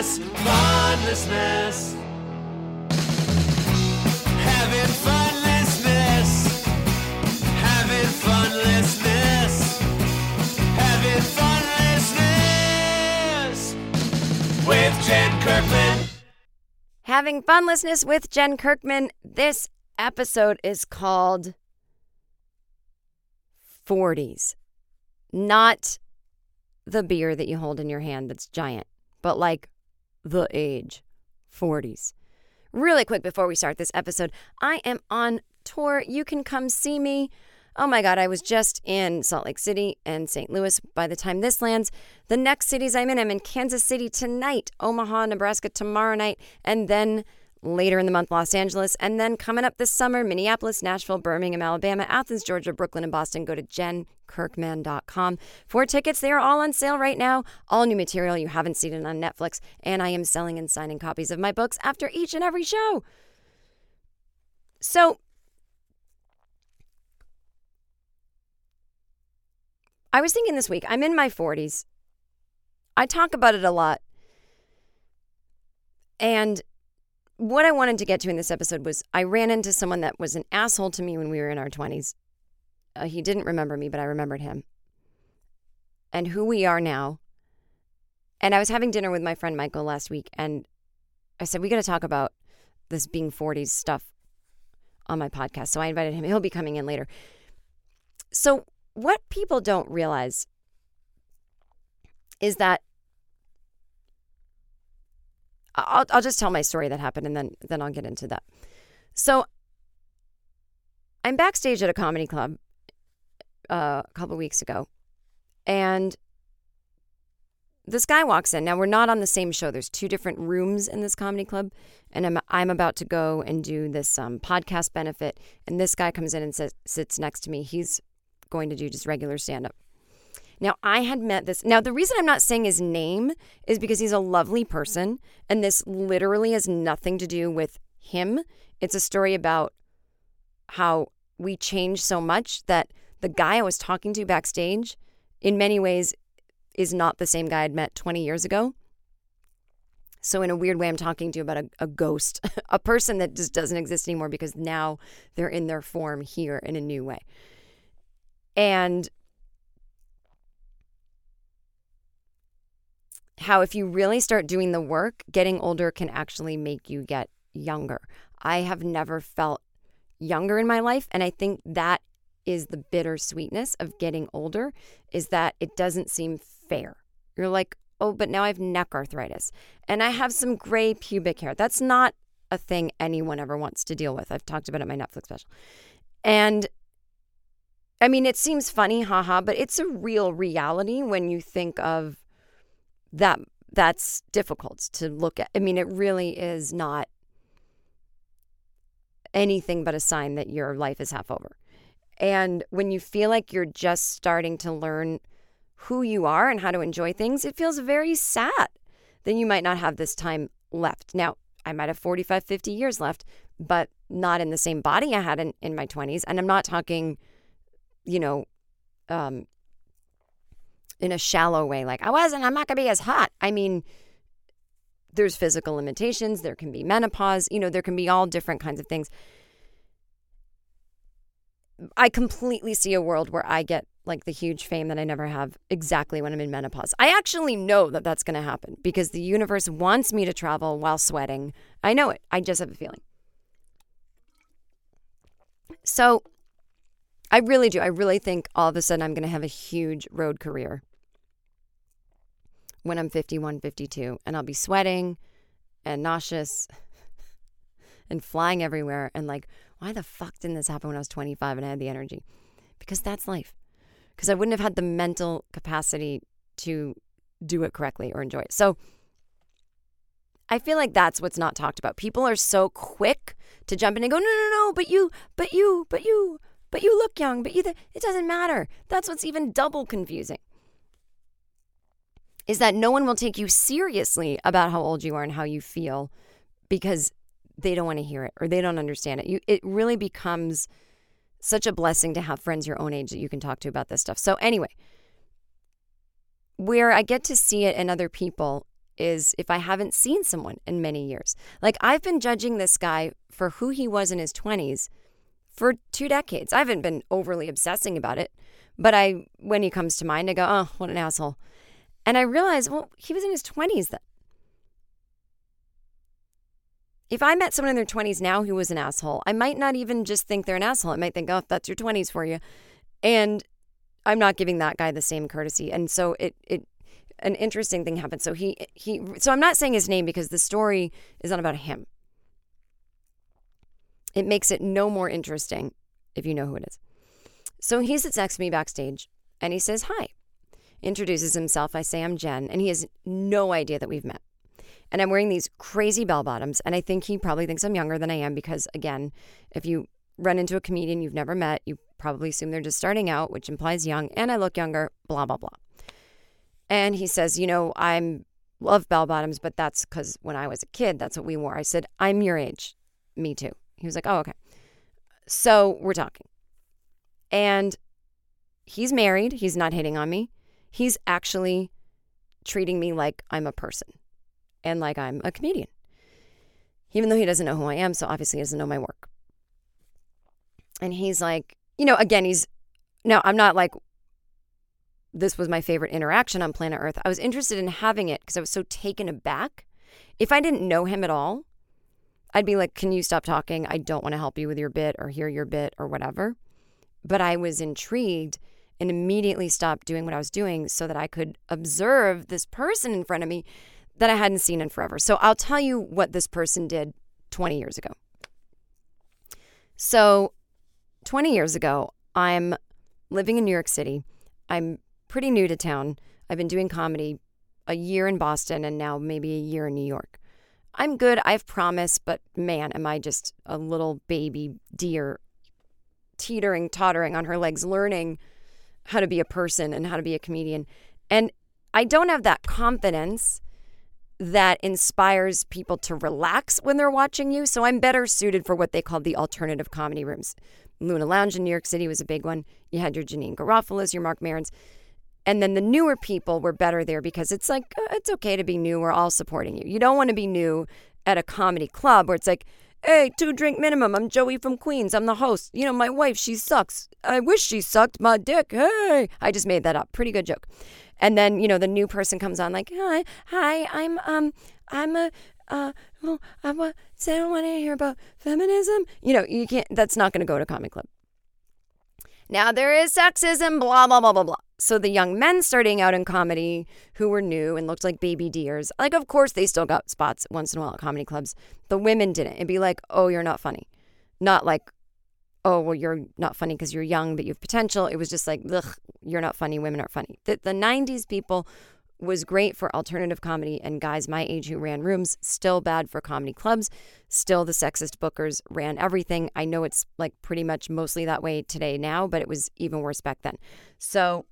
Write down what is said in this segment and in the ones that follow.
funlessness, funlessness. Having funlessness, having funlessness, having funlessness with Jen Kirkman. Having funlessness with Jen Kirkman. This episode is called 40s. Not the beer that you hold in your hand that's giant, but like the age, 40s. Really quick before we start this episode, I am on tour. You can come see me. Oh my God, I was just in Salt Lake City and St. Louis. By the time this lands, the next cities I'm in Kansas City tonight, Omaha, Nebraska tomorrow night, and then later in the month, Los Angeles, and then coming up this summer, Minneapolis, Nashville, Birmingham, Alabama, Athens, Georgia, Brooklyn, and Boston. Go to JenKirkman.com for tickets. They are all on sale right now. All new material. You haven't seen it on Netflix. And I am selling and signing copies of my books after each and every show. So, I was thinking this week, I'm in my 40s. I talk about it a lot. And what I wanted to get to in this episode was I ran into someone that was an asshole to me when we were in our 20s. He didn't remember me, but I remembered him. And who we are now. And I was having dinner with my friend Michael last week, and I said, we got to talk about this being 40s stuff on my podcast. So I invited him. He'll be coming in later. So what people don't realize is that I'll just tell my story that happened, and then I'll get into that. So I'm backstage at a comedy club a couple weeks ago, and this guy walks in. Now, we're not on the same show. There's two different rooms in this comedy club, and I'm about to go and do this podcast benefit, and this guy comes in and sits next to me. He's going to do just regular stand-up. Now, I had met this. Now, the reason I'm not saying his name is because he's a lovely person, and this literally has nothing to do with him. It's a story about how we change so much that the guy I was talking to backstage, in many ways, is not the same guy I'd met 20 years ago. So in a weird way, I'm talking to you about a ghost, a person that just doesn't exist anymore because now they're in their form here in a new way. And how if you really start doing the work, getting older can actually make you get younger. I have never felt younger in my life, and I think that is the bittersweetness of getting older, is that it doesn't seem fair. You're like, oh, but now I have neck arthritis, and I have some gray pubic hair. That's not a thing anyone ever wants to deal with. I've talked about it in my Netflix special. And I mean, it seems funny, haha, but it's a real reality when you think of that's difficult to look at. I mean, it really is not anything but a sign that your life is half over. And when you feel like you're just starting to learn who you are and how to enjoy things, it feels very sad that you might not have this time left. Now, I might have 45, 50 years left, but not in the same body I had in my 20s. And I'm not talking, in a shallow way, like I'm not going to be as hot. I mean, there's physical limitations. There can be menopause. There can be all different kinds of things. I completely see a world where I get like the huge fame that I never have exactly when I'm in menopause. I actually know that that's going to happen because the universe wants me to travel while sweating. I know it. I just have a feeling. So I really do. I really think all of a sudden I'm going to have a huge road career when I'm 51, 52, and I'll be sweating and nauseous and flying everywhere and like, why the fuck didn't this happen when I was 25 and I had the energy? Because that's life. Because I wouldn't have had the mental capacity to do it correctly or enjoy it. So I feel like that's what's not talked about. People are so quick to jump in and go, no, but you look young, it doesn't matter. That's what's even double confusing. Is that no one will take you seriously about how old you are and how you feel because they don't want to hear it or they don't understand it. It really becomes such a blessing to have friends your own age that you can talk to about this stuff. So anyway, where I get to see it in other people is if I haven't seen someone in many years. Like, I've been judging this guy for who he was in his 20s for 2 decades. I haven't been overly obsessing about it, but when he comes to mind, I go, oh, what an asshole. And I realize, well, he was in his 20s then. If I met someone in their 20s now who was an asshole, I might not even just think they're an asshole. I might think, oh, that's your 20s for you. And I'm not giving that guy the same courtesy. And so an interesting thing happened. So so I'm not saying his name because the story is not about him. It makes it no more interesting if you know who it is. So he sits next to me backstage and he says, hi, introduces himself. I say, I'm Jen. And he has no idea that we've met. And I'm wearing these crazy bell bottoms. And I think he probably thinks I'm younger than I am because, again, if you run into a comedian you've never met, you probably assume they're just starting out, which implies young. And I look younger, blah, blah, blah. And he says, I love bell bottoms, but that's because when I was a kid, that's what we wore. I said, I'm your age. Me too. He was like, oh, okay. So we're talking. And he's married. He's not hitting on me. He's actually treating me like I'm a person and like I'm a comedian, even though he doesn't know who I am. So obviously he doesn't know my work. And he's like, again, I'm not like, this was my favorite interaction on planet Earth. I was interested in having it because I was so taken aback. If I didn't know him at all, I'd be like, can you stop talking? I don't want to help you with your bit or hear your bit or whatever. But I was intrigued and immediately stopped doing what I was doing so that I could observe this person in front of me that I hadn't seen in forever. So I'll tell you what this person did 20 years ago. So 20 years ago, I'm living in New York City. I'm pretty new to town. I've been doing comedy a year in Boston and now maybe a year in New York. I'm good. I've promised, but man, am I just a little baby deer teetering, tottering on her legs, learning how to be a person and how to be a comedian. And I don't have that confidence that inspires people to relax when they're watching you. So I'm better suited for what they call the alternative comedy rooms. Luna Lounge in New York City was a big one. You had your Janine Garofalo's, your Mark Marons. And then the newer people were better there because it's like, it's okay to be new. We're all supporting you. You don't want to be new at a comedy club where it's like, hey, 2-drink minimum. I'm Joey from Queens. I'm the host. My wife, she sucks. I wish she sucked my dick. Hey, I just made that up. Pretty good joke. And then, the new person comes on like, hi, I don't want to hear about feminism. You can't, that's not going to go to comedy club. Now there is sexism, blah, blah, blah, blah, blah. So the young men starting out in comedy who were new and looked like baby deers, like, of course they still got spots once in a while at comedy clubs. The women didn't. It'd be like, oh, you're not funny. Not like, oh, well, you're not funny because you're young, but you have potential. It was just like, ugh, you're not funny. Women aren't funny. The 90s people was great for alternative comedy, and guys my age who ran rooms, still bad for comedy clubs. Still the sexist bookers ran everything. I know it's like pretty much mostly that way today now, but it was even worse back then. So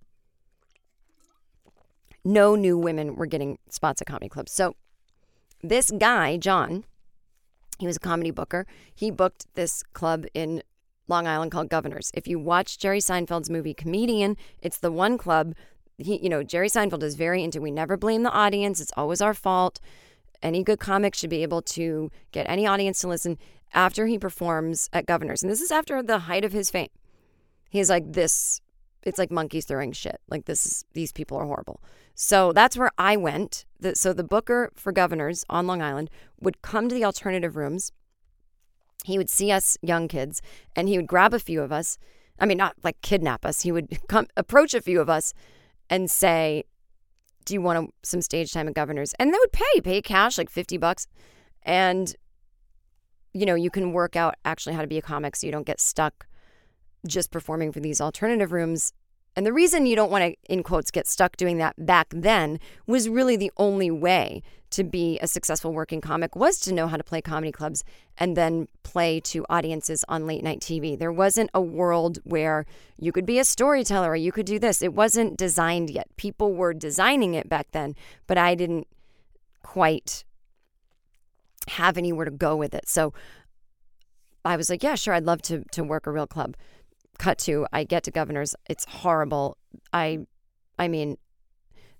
no new women were getting spots at comedy clubs. So this guy, John, he was a comedy booker. He booked this club in Long Island called Governors. If you watch Jerry Seinfeld's movie Comedian, it's the one club. Jerry Seinfeld is very into, we never blame the audience. It's always our fault. Any good comic should be able to get any audience to listen after he performs at Governors. And this is after the height of his fame. He's like, this, it's like monkeys throwing shit. Like, these people are horrible. So that's where I went. So the booker for Governors on Long Island would come to the alternative rooms. He would see us young kids and he would grab a few of us. I mean, not like kidnap us. He would approach a few of us and say, do you want some stage time at Governors? And they would pay cash, like $50. And, you can work out actually how to be a comic so you don't get stuck just performing for these alternative rooms. And the reason you don't want to, in quotes, get stuck doing that back then was really the only way to be a successful working comic was to know how to play comedy clubs and then play to audiences on late night TV. There wasn't a world where you could be a storyteller or you could do this. It wasn't designed yet. People were designing it back then, but I didn't quite have anywhere to go with it. So I was like, yeah, sure, I'd love to work a real club. Cut to, I get to Governors. It's horrible. I mean,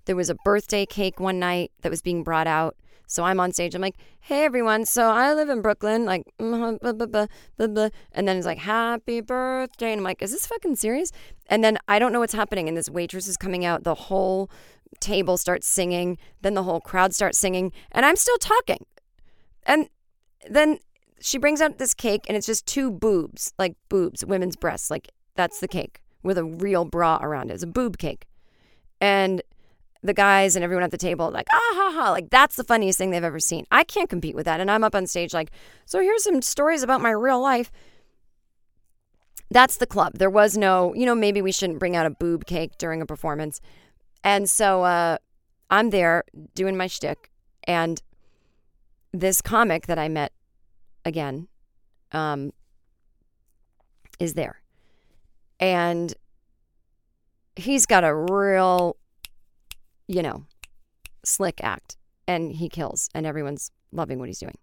There was a birthday cake one night that was being brought out. So I'm on stage. I'm like, hey, everyone. So I live in Brooklyn. Like, blah, blah, blah, blah, blah. And then it's like, happy birthday. And I'm like, is this fucking serious? And then I don't know what's happening. And this waitress is coming out. The whole table starts singing. Then the whole crowd starts singing. And I'm still talking. And then she brings out this cake. And it's just two boobs, like boobs, women's breasts. Like, that's the cake with a real bra around it. It's a boob cake. And the guys and everyone at the table like, ah, ha, ha. Like, that's the funniest thing they've ever seen. I can't compete with that. And I'm up on stage like, so here's some stories about my real life. That's the club. There was no, maybe we shouldn't bring out a boob cake during a performance. And so I'm there doing my shtick. And this comic that I met again is there. And he's got a real, slick act, and he kills, and everyone's loving what he's doing.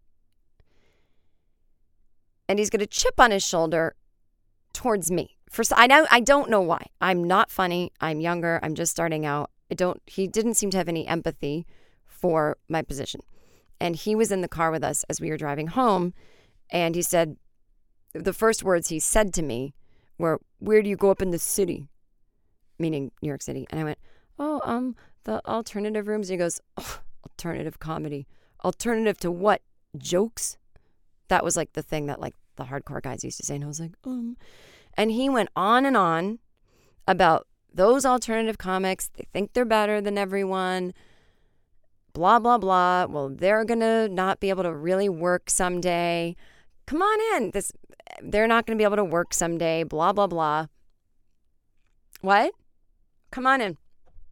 And he's got a chip on his shoulder towards me. I don't know why. I'm not funny. I'm younger. I'm just starting out. He didn't seem to have any empathy for my position. And he was in the car with us as we were driving home, and he said, the first words he said to me were, where do you go up in the city? Meaning New York City. And I went, the alternative rooms. And he goes, oh, alternative comedy. Alternative to what? Jokes? That was like the thing that like the hardcore guys used to say. And I was like, And he went on and on about those alternative comics. They think they're better than everyone. Blah, blah, blah. Well, they're going to not be able to really work someday. Come on in. They're not going to be able to work someday. Blah, blah, blah. What? Come on in.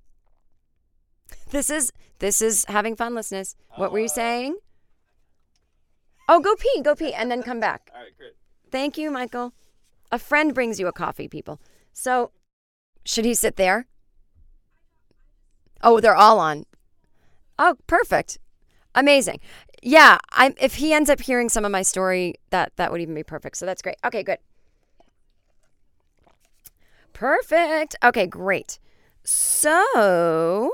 This is having fun, listeners. What were you saying? Oh, go pee, and then come back. All right, great. Thank you, Michael. A friend brings you a coffee, people. So, should he sit there? Oh, they're all on. Oh, perfect. Amazing. Yeah, if he ends up hearing some of my story, that would even be perfect. So that's great. Okay, good. Perfect. Okay, great. So,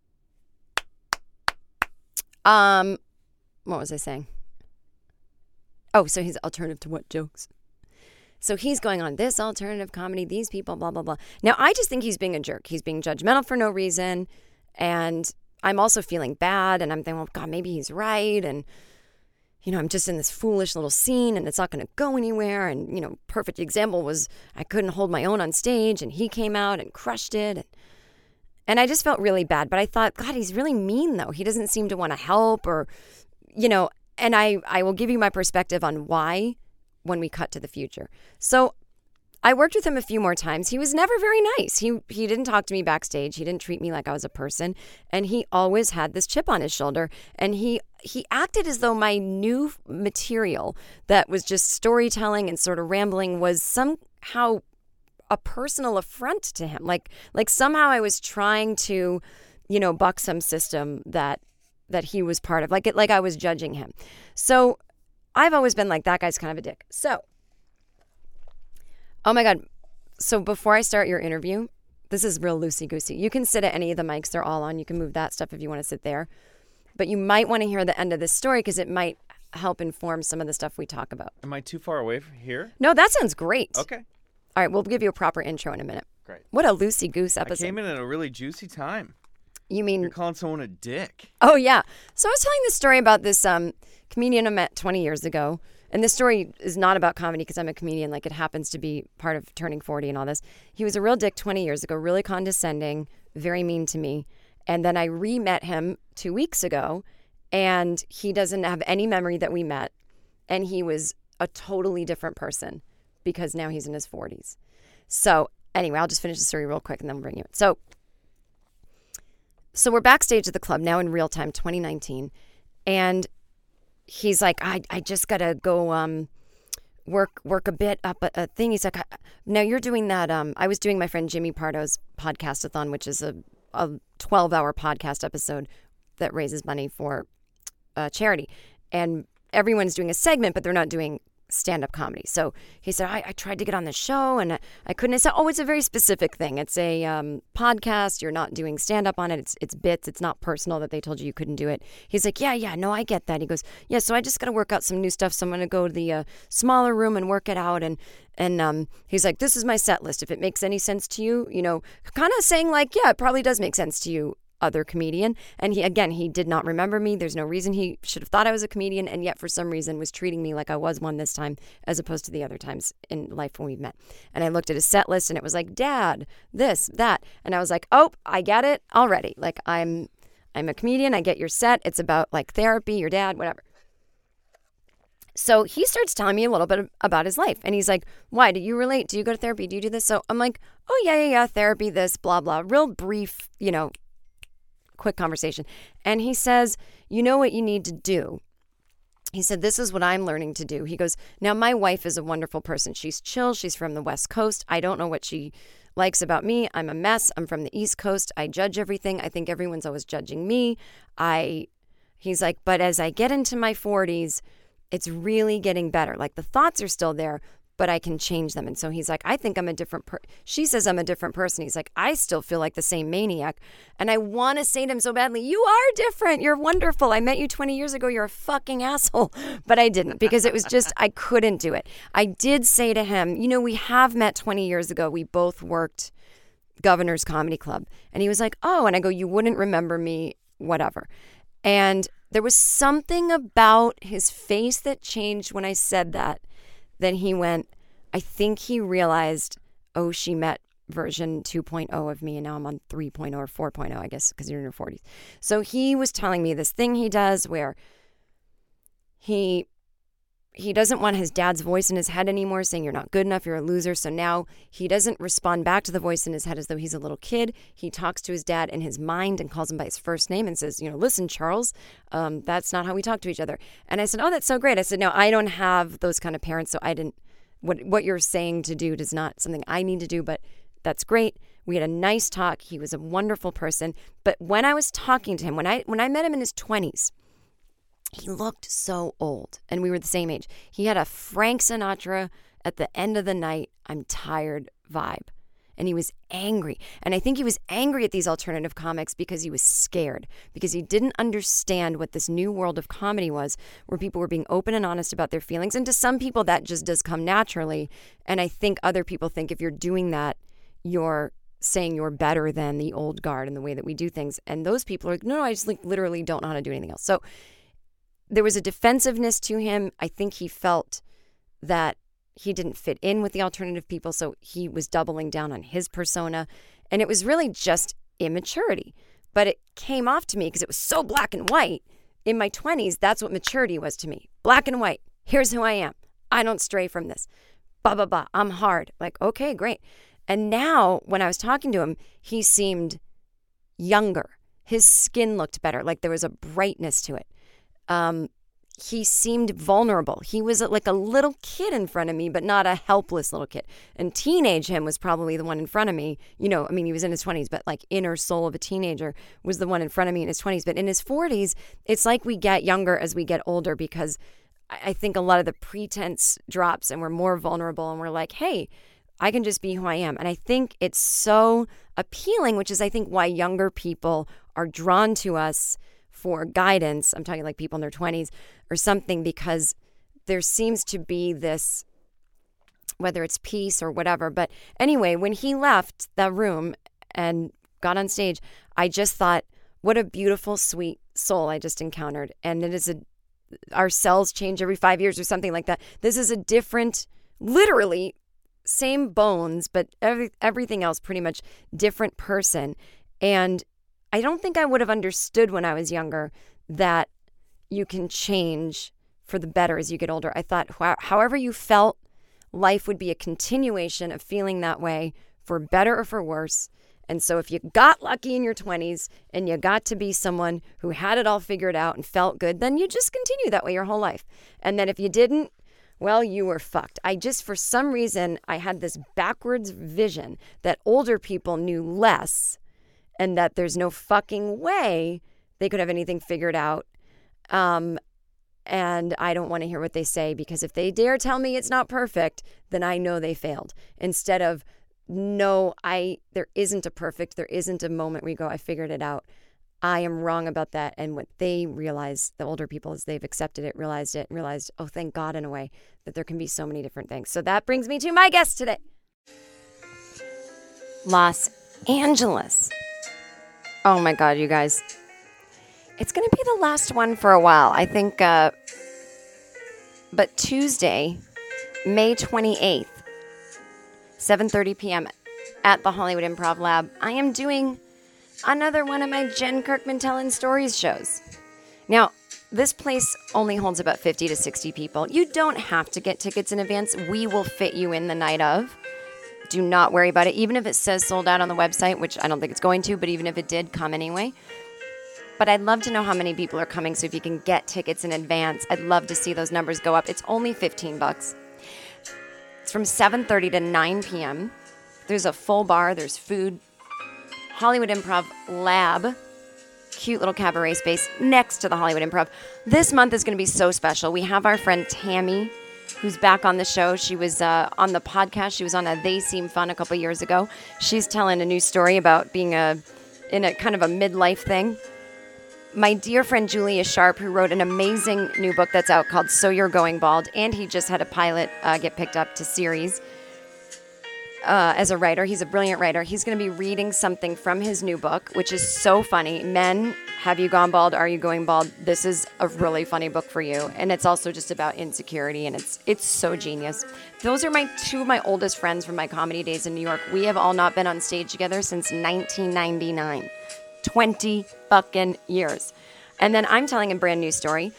what was I saying? Oh, so he's alternative to what jokes? So he's going on this alternative comedy, these people, blah, blah, blah. Now, I just think he's being a jerk. He's being judgmental for no reason. And I'm also feeling bad. And I'm thinking, well, God, maybe he's right. And, I'm just in this foolish little scene and it's not going to go anywhere. And, perfect example was I couldn't hold my own on stage and he came out and crushed it. And I just felt really bad. But I thought, God, he's really mean, though. He doesn't seem to want to help or, and I will give you my perspective on why when we cut to the future. So I worked with him a few more times. He was never very nice. He didn't talk to me backstage. He didn't treat me like I was a person. And he always had this chip on his shoulder. And he acted as though my new material that was just storytelling and sort of rambling was somehow a personal affront to him. Like somehow I was trying to, buck some system that he was part of. Like I was judging him. So I've always been like, that guy's kind of a dick. So, oh my God. So before I start your interview, this is real loosey-goosey. You can sit at any of the mics. They're all on. You can move that stuff if you want to sit there. But you might want to hear the end of this story because it might help inform some of the stuff we talk about. Am I too far away from here? No, that sounds great. Okay. All right, we'll give you a proper intro in a minute. Great. What a loosey-goose episode. I came in at a really juicy time. You mean... You're calling someone a dick. Oh, yeah. So I was telling this story about this comedian I met 20 years ago. And this story is not about comedy because I'm a comedian. Like, it happens to be part of turning 40 and all this. He was a real dick 20 years ago, really condescending, very mean to me. And then I re-met him 2 weeks ago, and he doesn't have any memory that we met. And he was a totally different person because now he's in his 40s. So anyway, I'll just finish the story real quick and then we'll bring you in. So we're backstage at the club now in real time, 2019. And he's like, I just got to go work a bit up a thing. He's like, now you're doing that. I was doing my friend Jimmy Pardo's podcast-a-thon, which is a 12-hour podcast episode that raises money for charity. And everyone's doing a segment, but they're not doing stand-up comedy. So he said, I tried to get on the show and I couldn't. I said, oh, it's a very specific thing. It's a podcast. You're not doing stand-up on it. It's bits. It's not personal that they told you couldn't do it. He's like, yeah, no, I get that. He goes, yeah, so I just got to work out some new stuff. So I'm going to go to the smaller room and work it out. And he's like, this is my set list. If it makes any sense to you, kind of saying like, yeah, it probably does make sense to you, other comedian. And he did not remember me. There's no reason he should have thought I was a comedian, and yet for some reason was treating me like I was one this time as opposed to the other times in life when we've met. And I looked at his set list and it was like, Dad, this, that. And I was like, oh, I get it already. Like I'm a comedian. I get your set. It's about like therapy, your dad, whatever. So he starts telling me a little bit about his life. And he's like, why? Do you relate? Do you go to therapy? Do you do this? So I'm like, oh, yeah, therapy, this, blah, blah. Real brief, quick conversation. And he says, you know what you need to do? He said, this is what I'm learning to do. He goes, now my wife is a wonderful person. She's chill. She's from the West Coast. I don't know what she likes about me. I'm a mess. I'm from the East Coast. I judge everything. I think everyone's always judging me. He's like, but as I get into my 40s, it's really getting better. Like the thoughts are still there, but I can change them. And so he's like, I think I'm a different she says I'm a different person. He's like, I still feel like the same maniac. And I want to say to him so badly, you are different. You're wonderful. I met you 20 years ago. You're a fucking asshole. But I didn't, because it was just, I couldn't do it. I did say to him, we have met 20 years ago. We both worked Governor's Comedy Club. And he was like, oh, and I go, you wouldn't remember me, whatever. And there was something about his face that changed when I said that. Then he went, I think he realized, oh, she met version 2.0 of me, and now I'm on 3.0 or 4.0, I guess, because you're in your 40s. So he was telling me this thing he does where he doesn't want his dad's voice in his head anymore, saying you're not good enough, you're a loser. So now he doesn't respond back to the voice in his head as though he's a little kid. He talks to his dad in his mind and calls him by his first name and says, listen, Charles, that's not how we talk to each other. And I said, oh, that's so great. I said, no, I don't have those kind of parents, so I didn't, what you're saying to do is not something I need to do, but that's great. We had a nice talk. He was a wonderful person. But when I was talking to him, when I met him in his 20s, he looked so old, and we were the same age. He had a Frank Sinatra at the end of the night, I'm tired vibe. And he was angry. And I think he was angry at these alternative comics because he was scared, because he didn't understand what this new world of comedy was, where people were being open and honest about their feelings. And to some people, that just does come naturally. And I think other people think if you're doing that, you're saying you're better than the old guard in the way that we do things. And those people are like, no, I just literally don't know how to do anything else. So there was a defensiveness to him. I think he felt that he didn't fit in with the alternative people, so he was doubling down on his persona. And it was really just immaturity. But it came off to me because it was so black and white. In my 20s, that's what maturity was to me. Black and white. Here's who I am. I don't stray from this. Blah, blah, blah. I'm hard. Like, okay, great. And now when I was talking to him, he seemed younger. His skin looked better. Like there was a brightness to it. He seemed vulnerable. He was like a little kid in front of me, but not a helpless little kid. And teenage him was probably the one in front of me. He was in his 20s, but like inner soul of a teenager was the one in front of me in his 20s. But in his 40s, it's like we get younger as we get older, because I think a lot of the pretense drops and we're more vulnerable and we're like, hey, I can just be who I am. And I think it's so appealing, which is I think why younger people are drawn to us for guidance. I'm talking like people in their 20s or something, because there seems to be this, whether it's peace or whatever. But anyway, when he left the room and got on stage, I just thought, what a beautiful, sweet soul I just encountered. And it is our cells change every 5 years or something like that. This is a different, literally same bones, but everything else pretty much different person. And I don't think I would have understood when I was younger that you can change for the better as you get older. I thought, however you felt, life would be a continuation of feeling that way, for better or for worse. And so if you got lucky in your 20s and you got to be someone who had it all figured out and felt good, then you just continue that way your whole life. And then if you didn't, well, you were fucked. For some reason, I had this backwards vision that older people knew less, and that there's no fucking way they could have anything figured out. and I don't want to hear what they say, because if they dare tell me it's not perfect, then I know they failed. Instead of, no, there isn't a perfect, there isn't a moment where you go, I figured it out. I am wrong about that. And what they realize, the older people, is they've accepted it, realized, oh, thank God, in a way, that there can be so many different things. So that brings me to my guest today. Los Angeles. Oh my God, you guys. It's going to be the last one for a while, I think. But Tuesday, May 28th, 7:30 p.m. at the Hollywood Improv Lab, I am doing another one of my Jen Kirkman Telling Stories shows. Now, this place only holds about 50 to 60 people. You don't have to get tickets in advance. We will fit you in the night of. Do not worry about it. Even if it says sold out on the website, which I don't think it's going to, but even if it did, come anyway. But I'd love to know how many people are coming, so if you can get tickets in advance, I'd love to see those numbers go up. It's only $15. It's from 7:30 to 9 p.m. There's a full bar. There's food. Hollywood Improv Lab, cute little cabaret space next to the Hollywood Improv. This month is going to be so special. We have our friend Tammy, who's back on the show. She was on the podcast. She was on a They Seem Fun a couple years ago. She's telling a new story about being in a kind of a midlife thing. My dear friend Julia Sharp, who wrote an amazing new book that's out called So You're Going Bald, and he just had a pilot get picked up to series as a writer. He's a brilliant writer. He's going to be reading something from his new book, which is so funny. Men, have you gone bald? Are you going bald? This is a really funny book for you. And it's also just about insecurity, and it's so genius. Those are two of my oldest friends from my comedy days in New York. We have all not been on stage together since 1999. 20 fucking years. And then I'm telling a brand new story.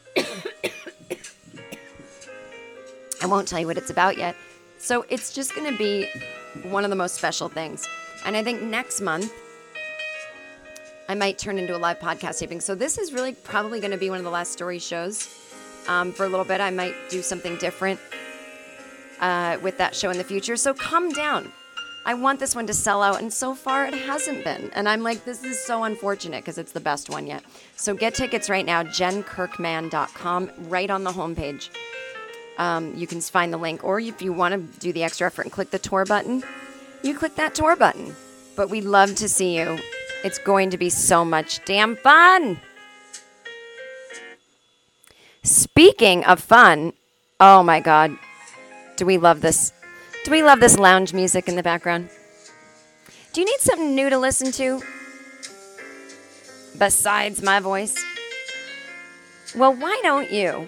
I won't tell you what it's about yet. So it's just going to be one of the most special things. And I think next month, I might turn into a live podcast taping. So this is really probably going to be one of the last story shows for a little bit. I might do something different with that show in the future. So come down. I want this one to sell out, and so far it hasn't been. And I'm like, this is so unfortunate because it's the best one yet. So get tickets right now, jenkirkman.com, right on the homepage. You can find the link, or if you want to do the extra effort and click the tour button, you click that tour button. But we'd love to see you. It's going to be so much damn fun. Speaking of fun, oh my God, do we love this? Do we love this lounge music in the background? Do you need something new to listen to besides my voice? Well, why don't you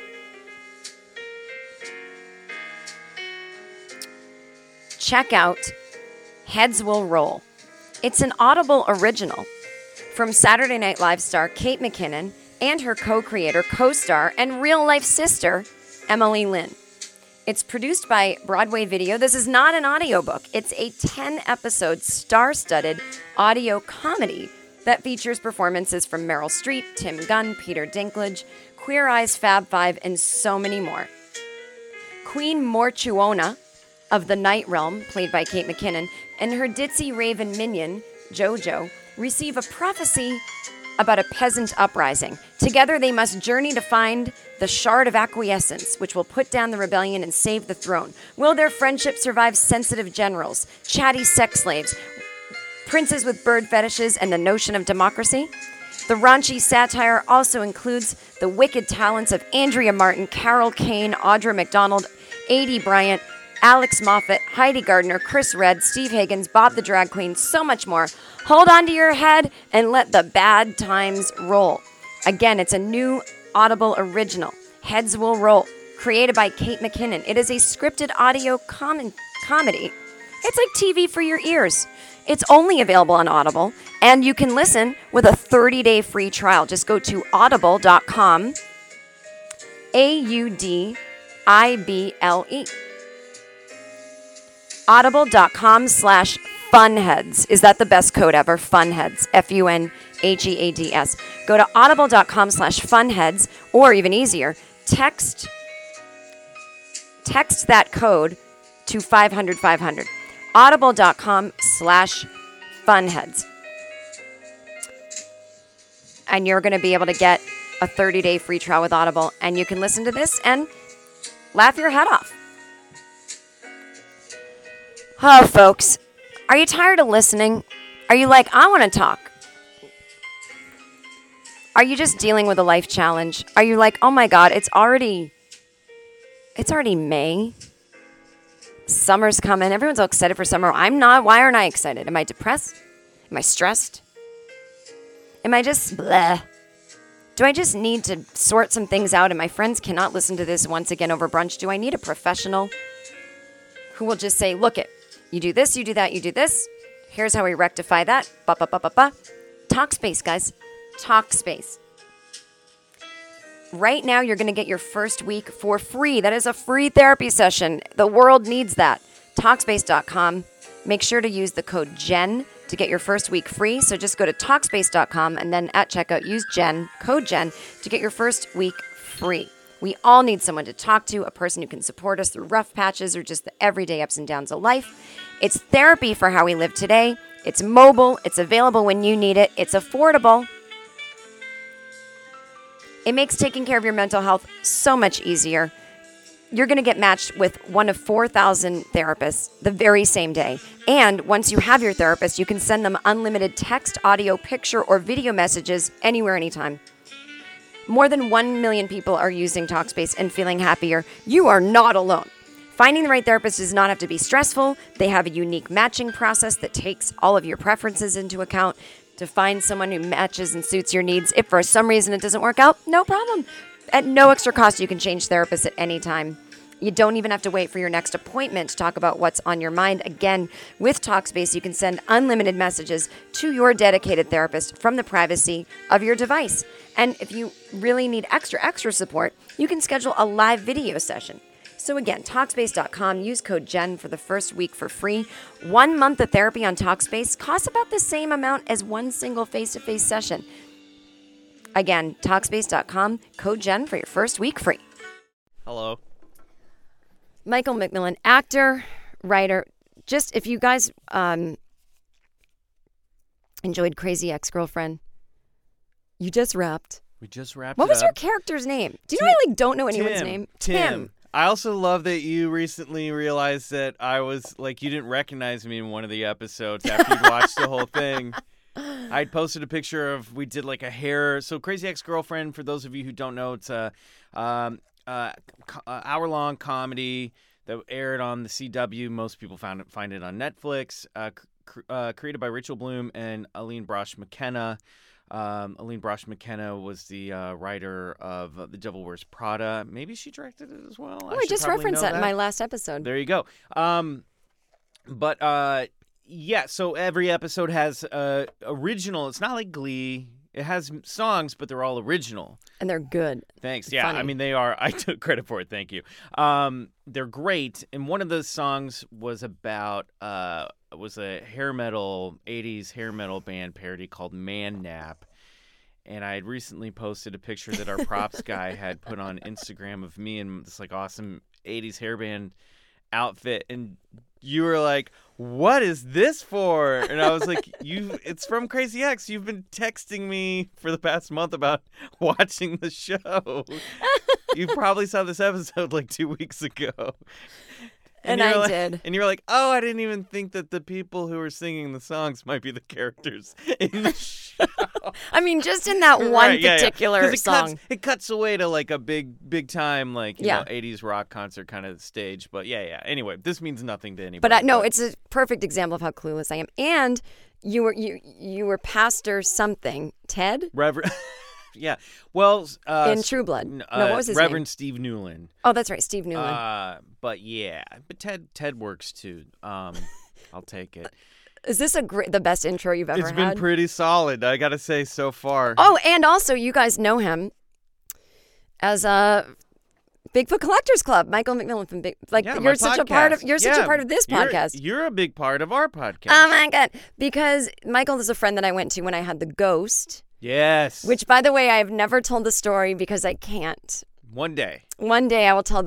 check out Heads Will Roll? It's an Audible original from Saturday Night Live star Kate McKinnon and her co-creator, co-star, and real-life sister, Emily Lynn. It's produced by Broadway Video. This is not an audiobook. It's a 10-episode, star-studded audio comedy that features performances from Meryl Streep, Tim Gunn, Peter Dinklage, Queer Eye's Fab Five, and so many more. Queen Mortuona of the Night Realm, played by Kate McKinnon, and her ditzy raven minion, Jojo, receive a prophecy about a peasant uprising. Together they must journey to find the Shard of Acquiescence, which will put down the rebellion and save the throne. Will their friendship survive sensitive generals, chatty sex slaves, princes with bird fetishes, and the notion of democracy? The raunchy satire also includes the wicked talents of Andrea Martin, Carol Kane, Audra McDonald, Adie Bryant, Alex Moffat, Heidi Gardner, Chris Redd, Steve Higgins, Bob the Drag Queen, so much more. Hold on to your head and let the bad times roll. Again, it's a new Audible original, Heads Will Roll, created by Kate McKinnon. It is a scripted audio comedy. It's like TV for your ears. It's only available on Audible, and you can listen with a 30-day free trial. Just go to audible.com, AUDIBLE. Audible.com/funheads. Is that the best code ever? Funheads. FUNHEADS. Go to audible.com/funheads, or even easier, text that code to 500-500. Audible.com/funheads. And you're going to be able to get a 30-day free trial with Audible, and you can listen to this and laugh your head off. Oh, folks, are you tired of listening? Are you like, I want to talk? Are you just dealing with a life challenge? Are you like, oh my God, it's already May. Summer's coming. Everyone's all excited for summer. I'm not. Why aren't I excited? Am I depressed? Am I stressed? Am I just bleh? Do I just need to sort some things out and my friends cannot listen to this once again over brunch? Do I need a professional who will just say, look it, you do this, you do that, you do this. Here's how we rectify that. Ba ba ba ba ba. Talkspace, guys. Talkspace. Right now, you're going to get your first week for free. That is a free therapy session. The world needs that. Talkspace.com. Make sure to use the code JEN to get your first week free. So just go to Talkspace.com and then at checkout, use JEN, code JEN, to get your first week free. We all need someone to talk to, a person who can support us through rough patches or just the everyday ups and downs of life. It's therapy for how we live today. It's mobile. It's available when you need it. It's affordable. It makes taking care of your mental health so much easier. You're going to get matched with one of 4,000 therapists the very same day. And once you have your therapist, you can send them unlimited text, audio, picture, or video messages anywhere, anytime. More than 1 million people are using Talkspace and feeling happier. You are not alone. Finding the right therapist does not have to be stressful. They have a unique matching process that takes all of your preferences into account to find someone who matches and suits your needs. If for some reason it doesn't work out, no problem. At no extra cost, you can change therapists at any time. You don't even have to wait for your next appointment to talk about what's on your mind. Again, with Talkspace, you can send unlimited messages to your dedicated therapist from the privacy of your device. And if you really need extra support, you can schedule a live video session. So again, Talkspace.com, use code JEN for the first week for free. 1 month of therapy on Talkspace costs about the same amount as one single face-to-face session. Again, Talkspace.com, code JEN for your first week free. Hello. Michael McMillan, actor, writer. Just if you guys enjoyed Crazy Ex-Girlfriend, you just wrapped. We just wrapped What it was your up. character's name? Do you know I don't know anyone's Tim. name? Tim. I also love that you recently realized that I was, you didn't recognize me in one of the episodes after you'd watched the whole thing. I'd posted a picture of, we did a hair. So Crazy Ex-Girlfriend, for those of you who don't know, it's a hour-long comedy that aired on the CW. Most people find it on Netflix. Created by Rachel Bloom and Aline Brosh McKenna. Aline Brosh McKenna was the writer of The Devil Wears Prada. Maybe she directed it as well. Oh, I just referenced that in my last episode. There you go. Yeah, so every episode has original. It's not like Glee. It has songs, but they're all original. And they're good. Thanks. Yeah, Funny. I mean, they are. I took credit for it. Thank you. They're great. And one of those songs was about was a hair metal, 80s hair metal band parody called Man Nap. And I had recently posted a picture that our props guy had put on Instagram of me in this awesome 80s hairband outfit. And you were like, what is this for? And I was like, it's from Crazy Ex. You've been texting me for the past month about watching the show. You probably saw this episode 2 weeks ago. And I did. And you're like, oh, I didn't even think that the people who were singing the songs might be the characters in the show. I mean, just in that one particular song. It cuts away to a big time, 80s rock concert kind of stage. But yeah. Anyway, this means nothing to anybody. But no, it's a perfect example of how clueless I am. And you were Pastor something, Ted? Reverend. Yeah. Well, in True Blood. No, what was his Reverend name? Steve Newland. Oh, that's right, Steve Newland. But yeah, but Ted works too. I'll take it. Is this the best intro you've ever had? It's been pretty solid, I gotta say, so far. Oh, and also you guys know him as a Bigfoot Collectors Club, Michael McMillan from you're such a part of this podcast. You're a big part of our podcast. Oh my God, because Michael is a friend that I went to when I had the ghost. Yes. Which, by the way, I have never told the story because I can't. One day. One day I will tell them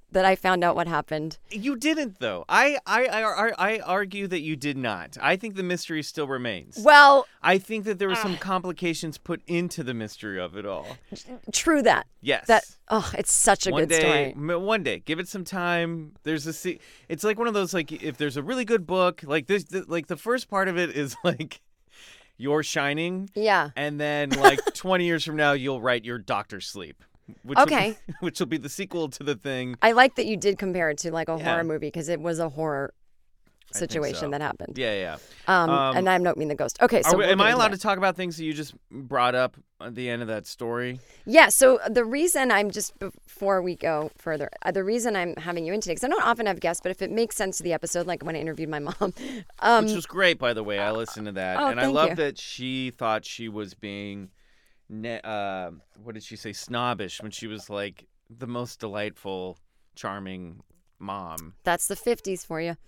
that I found out what happened. You didn't, though. I argue that you did not. I think the mystery still remains. Well, I think that there were some complications put into the mystery of it all. true that. Yes. It's such a good story. One day, give it some time. It's like one of those, like, if there's a really good book, like this, like the first part of it is like You're Shining. Yeah. And then like 20 years from now, you'll write your Dr. Sleep. Which will be the sequel to the thing. I like that you did compare it to like a horror movie because it was a horror situation that happened. Yeah. And I'm not mean the ghost. Okay, so am I allowed to talk about things that you just brought up at the end of that story? Yeah. So the reason before we go further, the reason I'm having you in today, because I don't often have guests, but if it makes sense to the episode, like when I interviewed my mom, which was great, by the way, I listened to that, and I love that she thought she was being. What did she say? Snobbish when she was like the most delightful, charming mom. That's the 50s for you.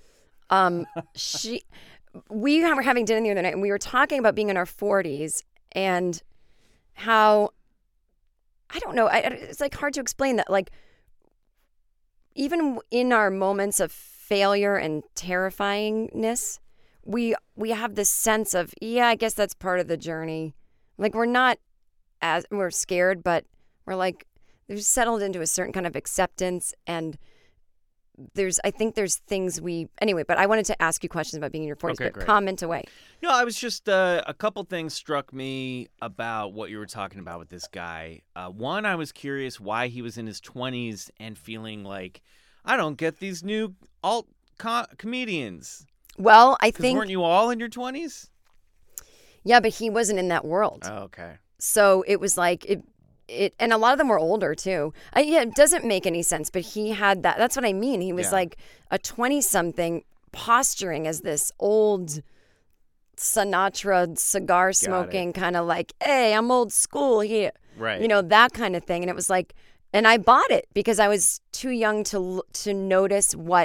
We were having dinner the other night and we were talking about being in our 40s and how, I don't know, it's like hard to explain that. Like, even in our moments of failure and terrifyingness, we have this sense of, I guess that's part of the journey. Like, we're scared, but we're like, there's settled into a certain kind of acceptance, and I think there's things anyway, but I wanted to ask you questions about being in your 40s, but great. Comment away. No, I was just, a couple things struck me about what you were talking about with this guy. One, I was curious why he was in his 20s and feeling like, I don't get these new alt comedians. Well, I think... weren't you all in your 20s? Yeah, but he wasn't in that world. Oh, okay. So it was like it, and a lot of them were older too. It doesn't make any sense, but he had that. That's what I mean. He was like a 20-something posturing as this old Sinatra cigar smoking kind of like, hey, I'm old school here. Right. You know, that kind of thing. And it was like, and I bought it because I was too young to notice what,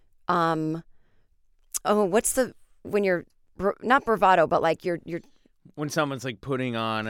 when you're not bravado, but like you're when someone's like putting on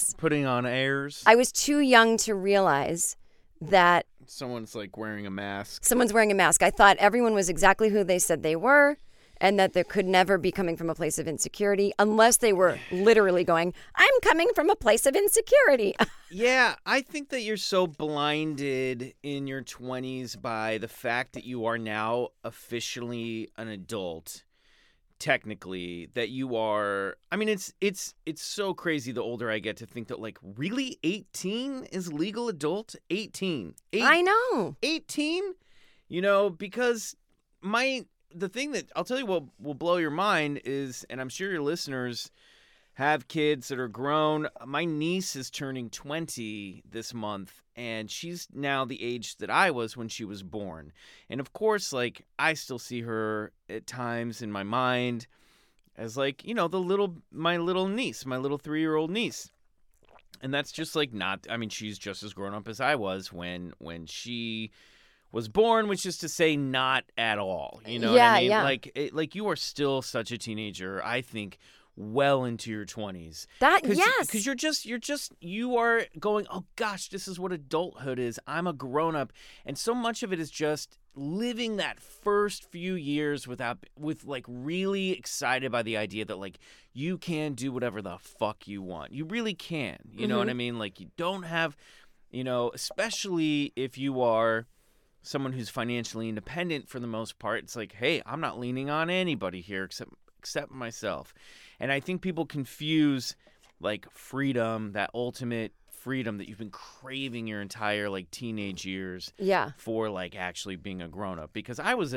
airs. I was too young to realize that someone's like wearing a mask. Someone's wearing a mask. I thought everyone was exactly who they said they were, and that they could never be coming from a place of insecurity unless they were literally going, I'm coming from a place of insecurity. Yeah, I think that you're so blinded in your 20s by the fact that you are now officially an adult. Technically, that you are. I mean, it's so crazy the older I get to think that, like, really 18 is legal adult. 18. I know. 18. You know, because the thing that I'll tell you what will blow your mind is, and I'm sure your listeners have kids that are grown. My niece is turning 20 this month, and she's now the age that I was when she was born. And of course, like, I still see her at times in my mind as, like, you know, my little niece, my little 3-year-old niece. And that's just like she's just as grown up as I was when she was born, which is to say not at all. You know what I mean? Yeah. Like you are still such a teenager, I think, well into your 20s. Yes. Because you are going, oh gosh, this is what adulthood is. I'm a grown up. And so much of it is just living that first few years with like really excited by the idea that like you can do whatever the fuck you want. You really can. You know what I mean? Like, you don't have, you know, especially if you are someone who's financially independent for the most part. It's like, hey, I'm not leaning on anybody here except myself. And I think people confuse like freedom, that ultimate freedom that you've been craving your entire like teenage years for like actually being a grown up. Because I was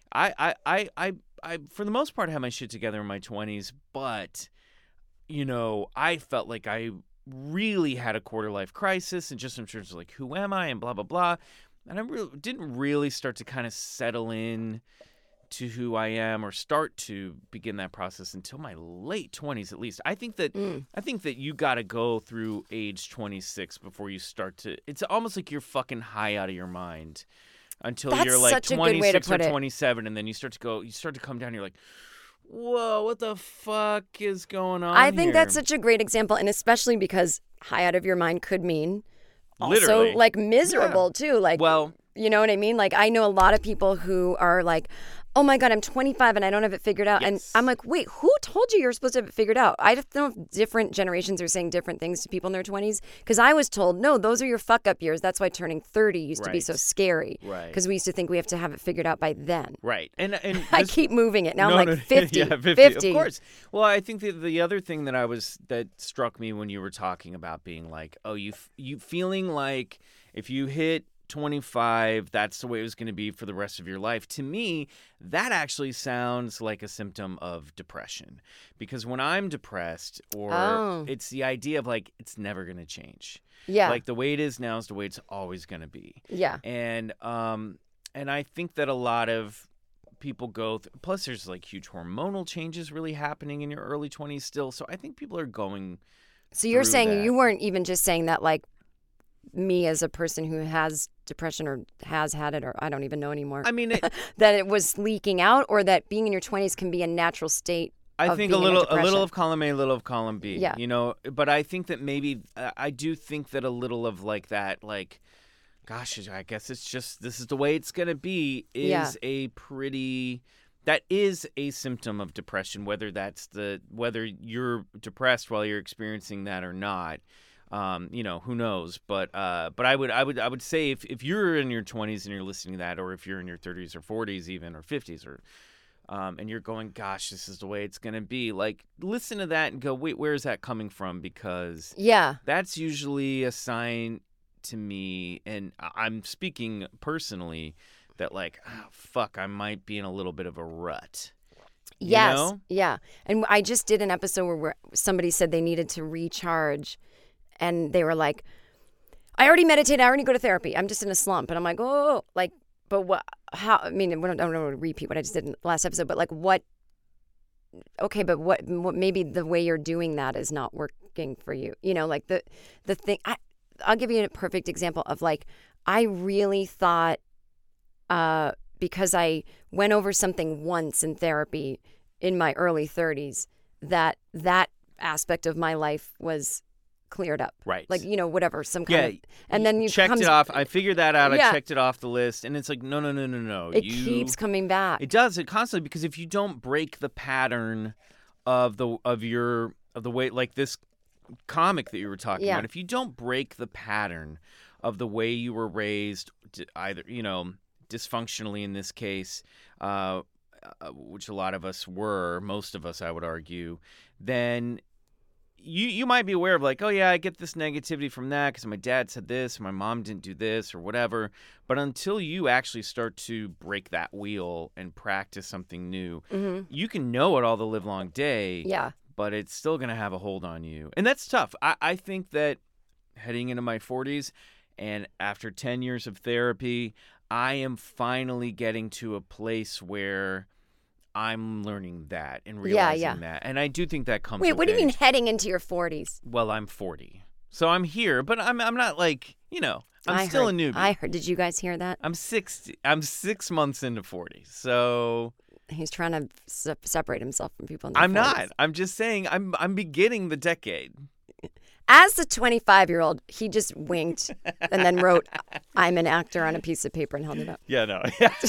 I for the most part had my shit together in my 20s, but you know, I felt like I really had a quarter life crisis, and just in terms of like, who am I and blah blah blah. And I didn't really start to kind of settle in to who I am or start to begin that process until my late 20s, at least. I think that you got to go through age 26 before you start to. It's almost like you're fucking high out of your mind until you're like 26 or 27, and then you start to come down. And you're like, whoa, what the fuck is going on? I think that's such a great example, and especially because high out of your mind could mean also literally like miserable too. Like, well, You know what I mean? Like, I know a lot of people who are like, oh my God, I'm 25 and I don't have it figured out. Yes. And I'm like, wait, who told you you're supposed to have it figured out? I just don't know if different generations are saying different things to people in their 20s. Because I was told, no, those are your fuck up years. That's why turning 30 used to be so scary. Right. Because we used to think we have to have it figured out by then. Right. And I this- keep moving it. Now No, I'm no, like 50. Yeah, 50. Of course. Well, I think the other thing that struck me when you were talking about being like, oh, you feeling like if you hit 25, that's the way it was going to be for the rest of your life. To me, that actually sounds like a symptom of depression. Because when I'm depressed, or it's the idea of like, it's never going to change. Yeah. Like the way it is now is the way it's always going to be. Yeah. And I think that a lot of people go plus there's like huge hormonal changes really happening in your early 20s still. So I think people are going So you're through saying that. you weren't even just saying that like me as a person who has depression or has had it, or I don't even know anymore, I mean, that it was leaking out, or that being in your 20s can be a natural state. I of think a being in little depression. of column A, a little of column B. Yeah. You know, but I think that maybe I do think that a little of like that, like, gosh, I guess it's just this is the way it's gonna be. Is a pretty. That is a symptom of depression, whether you're depressed while you're experiencing that or not. You know, who knows? But I would say if you're in your 20s and you're listening to that, or if you're in your 30s or 40s even, or 50s, or and you're going, gosh, this is the way it's gonna be. Like, listen to that and go, wait, where is that coming from? Because that's usually a sign to me, and I'm speaking personally, that like, oh, fuck, I might be in a little bit of a rut. Yes. You know? Yeah. And I just did an episode where somebody said they needed to recharge, and they were like, I already meditate, I already go to therapy, I'm just in a slump. And I'm like, oh, like, but what, how, I mean, I don't want to repeat what I just did in the last episode, but like what, okay, but what maybe the way you're doing that is not working for you. You know, like the thing, I'll give you a perfect example of like, I really thought, because I went over something once in therapy in my early 30s, that aspect of my life was cleared up. Right. Like, you know, whatever, some kind of, and then you checked it off. I figured that out. Yeah. I checked it off the list, and it's like, no. It keeps coming back. It does. It constantly, because if you don't break the pattern of the way, like this comic that you were talking about, if you don't break the pattern of the way you were raised, either, you know, dysfunctionally in this case, which a lot of us were, most of us, I would argue, then you might be aware of like, oh yeah, I get this negativity from that because my dad said this, my mom didn't do this, or whatever. But until you actually start to break that wheel and practice something new, you can know it all the live long day. Yeah. But it's still going to have a hold on you. And that's tough. I think that heading into my 40s and after 10 years of therapy, I am finally getting to a place where I'm learning that and realizing that. And I do think that comes Wait, with what do you age. mean heading into your 40s? Well, I'm 40. So I'm here, but I'm not like, you know, I'm still a newbie. I heard. Did you guys hear that? I'm 60. I'm 6 months into 40. So He's trying to separate himself from people in their I'm 40s. not. I'm just saying I'm beginning the decade. As a 25-year-old, he just winked and then wrote, I'm an actor on a piece of paper and held it up. Yeah, no.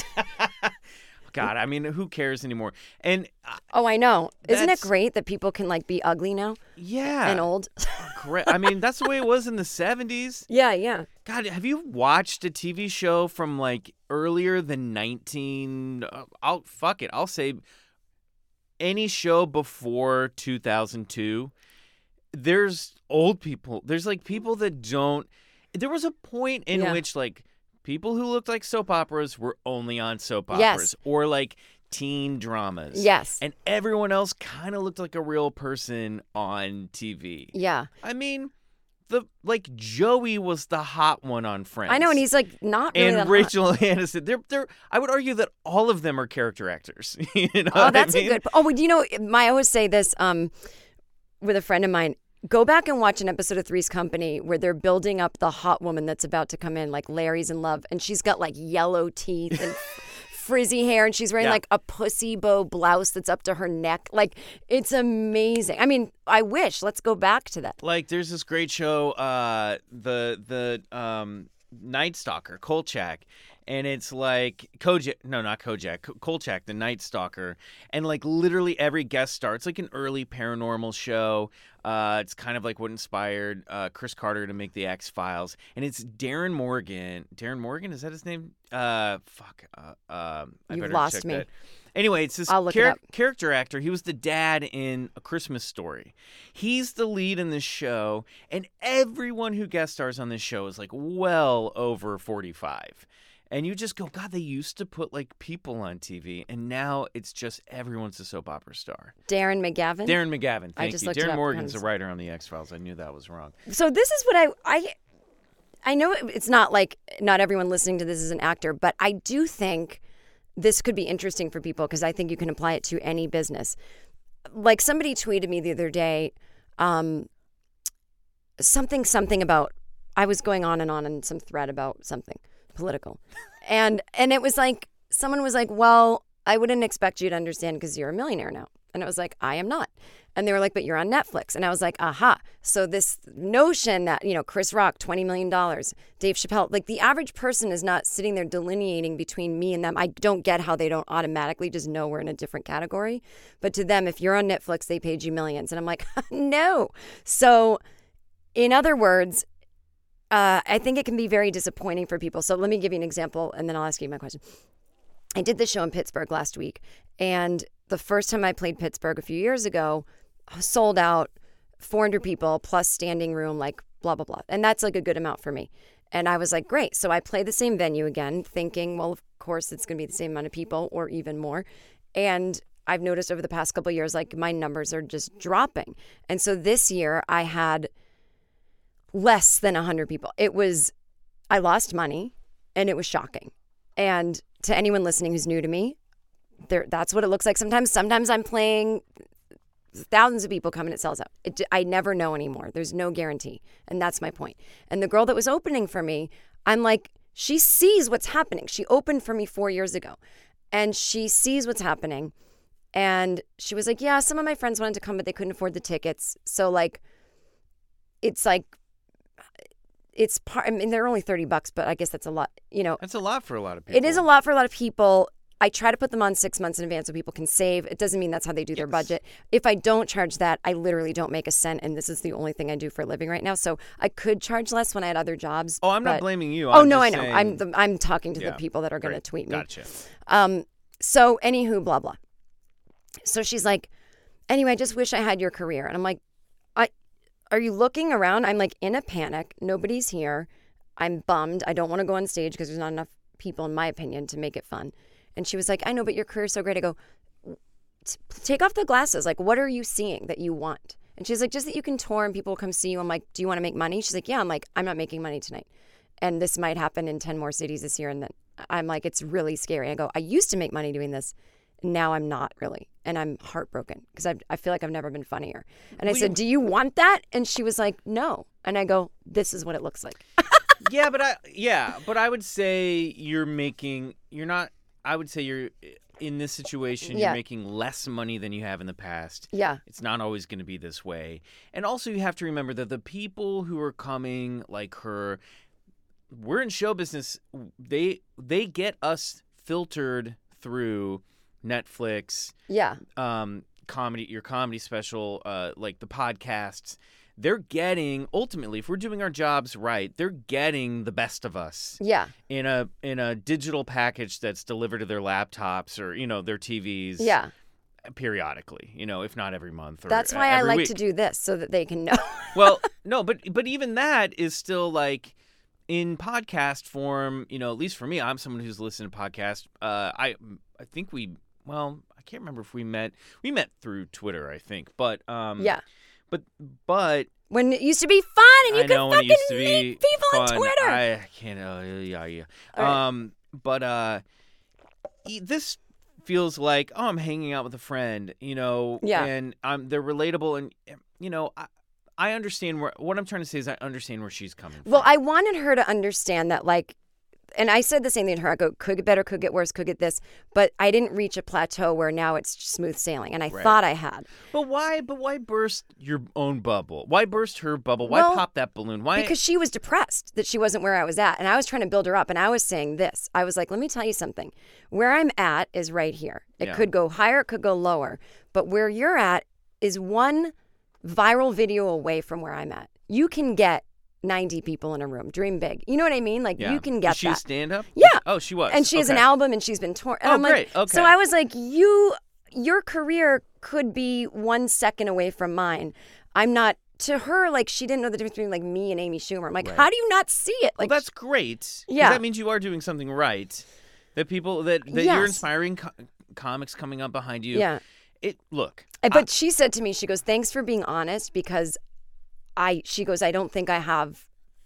God, I mean, who cares anymore? And Oh, I know. Isn't it That's- great that people can like be ugly now yeah, and old? correct. I mean, that's the way it was in the 70s. Yeah. God, have you watched a TV show from like earlier than 19? I'll say any show before 2002. There's old people. There's like people that don't. There was a point in which like people who looked like soap operas were only on soap operas or like teen dramas. Yes. And everyone else kind of looked like a real person on TV. Yeah. I mean, Joey was the hot one on Friends. I know, and he's like not really that and hot. Rachel Aniston. They're. I would argue that all of them are character actors. You know Oh, what that's I mean? a good. Oh, you know, I always say this with a friend of mine. Go back and watch an episode of Three's Company where they're building up the hot woman that's about to come in, like Larry's in love, and she's got like yellow teeth and frizzy hair, and she's wearing like a pussy bow blouse that's up to her neck. Like, it's amazing. I mean, I wish. Let's go back to that. Like, there's this great show, Night Stalker, Kolchak, and it's like Kolchak, the Night Stalker, and like literally every guest star. It's like an early paranormal show. It's kind of like what inspired Chris Carter to make the X-Files, and it's Darren Morgan. Darren Morgan, is that his name? I You've better lost check me. that. Anyway, it's this I'll look it up. character actor. He was the dad in A Christmas Story. He's the lead in this show, and everyone who guest stars on this show is like well over 45. And you just go, God, they used to put like people on TV, and now it's just everyone's a soap opera star. Darren McGavin. Darren McGavin, thank just you. looked it Darren up. Morgan's a writer on the X-Files. I knew that was wrong. So this is what I know it's not like not everyone listening to this is an actor, but I do think this could be interesting for people because I think you can apply it to any business. Like somebody tweeted me the other day, something about, I was going on in some thread about something political. And it was like, someone was like, well, I wouldn't expect you to understand because you're a millionaire now. And I was like, I am not. And they were like, but you're on Netflix. And I was like, aha. So this notion that, Chris Rock, $20 million, Dave Chappelle, like the average person is not sitting there delineating between me and them. I don't get how they don't automatically just know we're in a different category. But to them, if you're on Netflix, they paid you millions. And I'm like, no. So in other words, I think it can be very disappointing for people. So let me give you an example, and then I'll ask you my question. I did this show in Pittsburgh last week, and the first time I played Pittsburgh a few years ago, sold out, 400 people plus standing room, like blah, blah, blah. And that's like a good amount for me. And I was like, great. So I play the same venue again, thinking, well, of course, it's going to be the same amount of people or even more. And I've noticed over the past couple of years, like my numbers are just dropping. And so this year I had less than 100 people. I lost money and it was shocking. And to anyone listening who's new to me, that's what it looks like. Sometimes I'm playing, thousands of people come and it sells out. I never know anymore. There's no guarantee. And that's my point. And the girl that was opening for me, I'm like, she sees what's happening. She opened for me 4 years ago and she sees what's happening. And she was like, yeah, some of my friends wanted to come, but they couldn't afford the tickets. So like, I mean, they're only $30, but I guess that's a lot, That's a lot for a lot of people. It is a lot for a lot of people. I try to put them on 6 months in advance so people can save. It doesn't mean that's how they do their budget. If I don't charge that, I literally don't make a cent, and this is the only thing I do for a living right now. So I could charge less when I had other jobs. Oh, I'm not blaming you. I know. I'm talking to the people that are going to tweet me. Gotcha. So anywho, blah, blah. So she's like, anyway, I just wish I had your career. And I'm like, are you looking around? I'm like in a panic. Nobody's here. I'm bummed. I don't want to go on stage because there's not enough people, in my opinion, to make it fun. And she was like, I know, but your career's so great. I go, take off the glasses. Like, what are you seeing that you want? And she's like, just that you can tour and people will come see you. I'm like, do you want to make money? She's like, yeah. I'm like, I'm not making money tonight. And this might happen in 10 more cities this year. And then I'm like, it's really scary. I go, I used to make money doing this. Now I'm not really. And I'm heartbroken because I feel like I've never been funnier. And I said, do you want that? And she was like, no. And I go, this is what it looks like. But I would say you're in this situation, you're making less money than you have in the past. Yeah. It's not always going to be this way. And also you have to remember that the people who are coming like her, we're in show business. They get us filtered through Netflix, comedy, your comedy special, like the podcasts. They're getting, ultimately, if we're doing our jobs right, they're getting the best of us. Yeah. In a digital package that's delivered to their laptops or, their TVs. Yeah. Periodically, if not every month or that's why every I like week. to do this so that they can know. Well, no, but even that is still like in podcast form, at least for me, I'm someone who's listened to podcasts. I think I can't remember if we met through Twitter, I think, but but when it used to be fun and you could fucking meet people fun. on Twitter. I can't. Yeah. Right. But this feels like I'm hanging out with a friend, and they're relatable, and I understand what I'm trying to say is I understand where she's coming from. Well, I wanted her to understand that, like, and I said the same thing to her. I go, could get better, could get worse, could get this. But I didn't reach a plateau where now it's smooth sailing. And I thought I had. But why burst your own bubble? Why burst her bubble? Why Well, pop that balloon? Why? Because she was depressed that she wasn't where I was at. And I was trying to build her up. And I was saying this. I was like, let me tell you something. Where I'm at is right here. It Yeah. could go higher, it could go lower. But where you're at is one viral video away from where I'm at. You can get 90 people in a room. Dream big. You know what I mean? Like, Yeah. you can get Was she that. a stand-up? Yeah. Oh, she was. And she has an Okay. album and she's been touring. Oh, great. Okay. So I was like, your career could be 1 second away from mine. I'm not, to her, like, she didn't know the difference between like me and Amy Schumer. I'm like, Right. how do you not see it? Well, Like, that's great. 'Cause Yeah. that means you are doing something right. That people that you're Yes. inspiring comics coming up behind you. yeah. Look. But she said to me, she goes, thanks for being honest because she goes, I don't think I have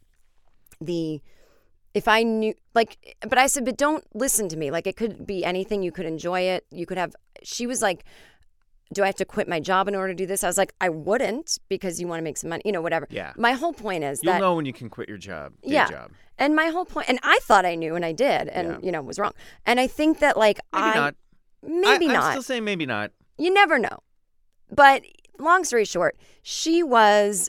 if I knew, like, but I said, but don't listen to me. Like, it could be anything. You could enjoy it. You could have, she was like, do I have to quit my job in order to do this? I was like, I wouldn't because you want to make some money, whatever. Yeah. My whole point is You'll that. know when you can quit your job. Day Yeah. job. And my whole point, and I thought I knew and I did and, was wrong. And I think that like Maybe not. Maybe I'm not. still saying maybe not. You never know. But long story short, she was,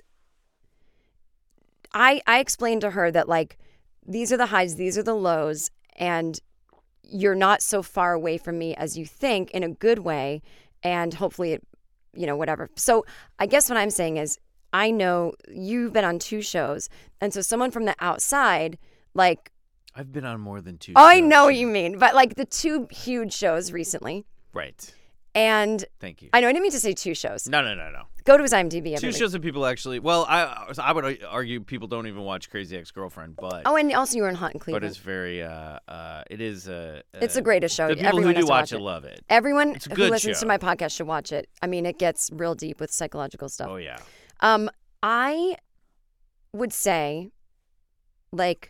I explained to her that like, these are the highs, these are the lows, and you're not so far away from me as you think in a good way. And hopefully it, whatever. So I guess what I'm saying is, I know you've been on 2 shows. And so someone from the outside, like, I've been on more than 2 oh, shows. I know what you mean. But like the 2 huge shows recently. Right. And Thank you. I know I didn't mean to say 2 shows. No. Go to his IMDb. 2 everybody. shows that people actually. Well, I would argue people don't even watch Crazy Ex-Girlfriend, but Oh, and also you were in Hunt and but Cleveland. it's very it is It's the greatest show. The people Everyone who has do to watch watch it love it. Everyone It's a who good listens show. to my podcast should watch it. I mean, it gets real deep with psychological stuff. Oh yeah. I would say, like,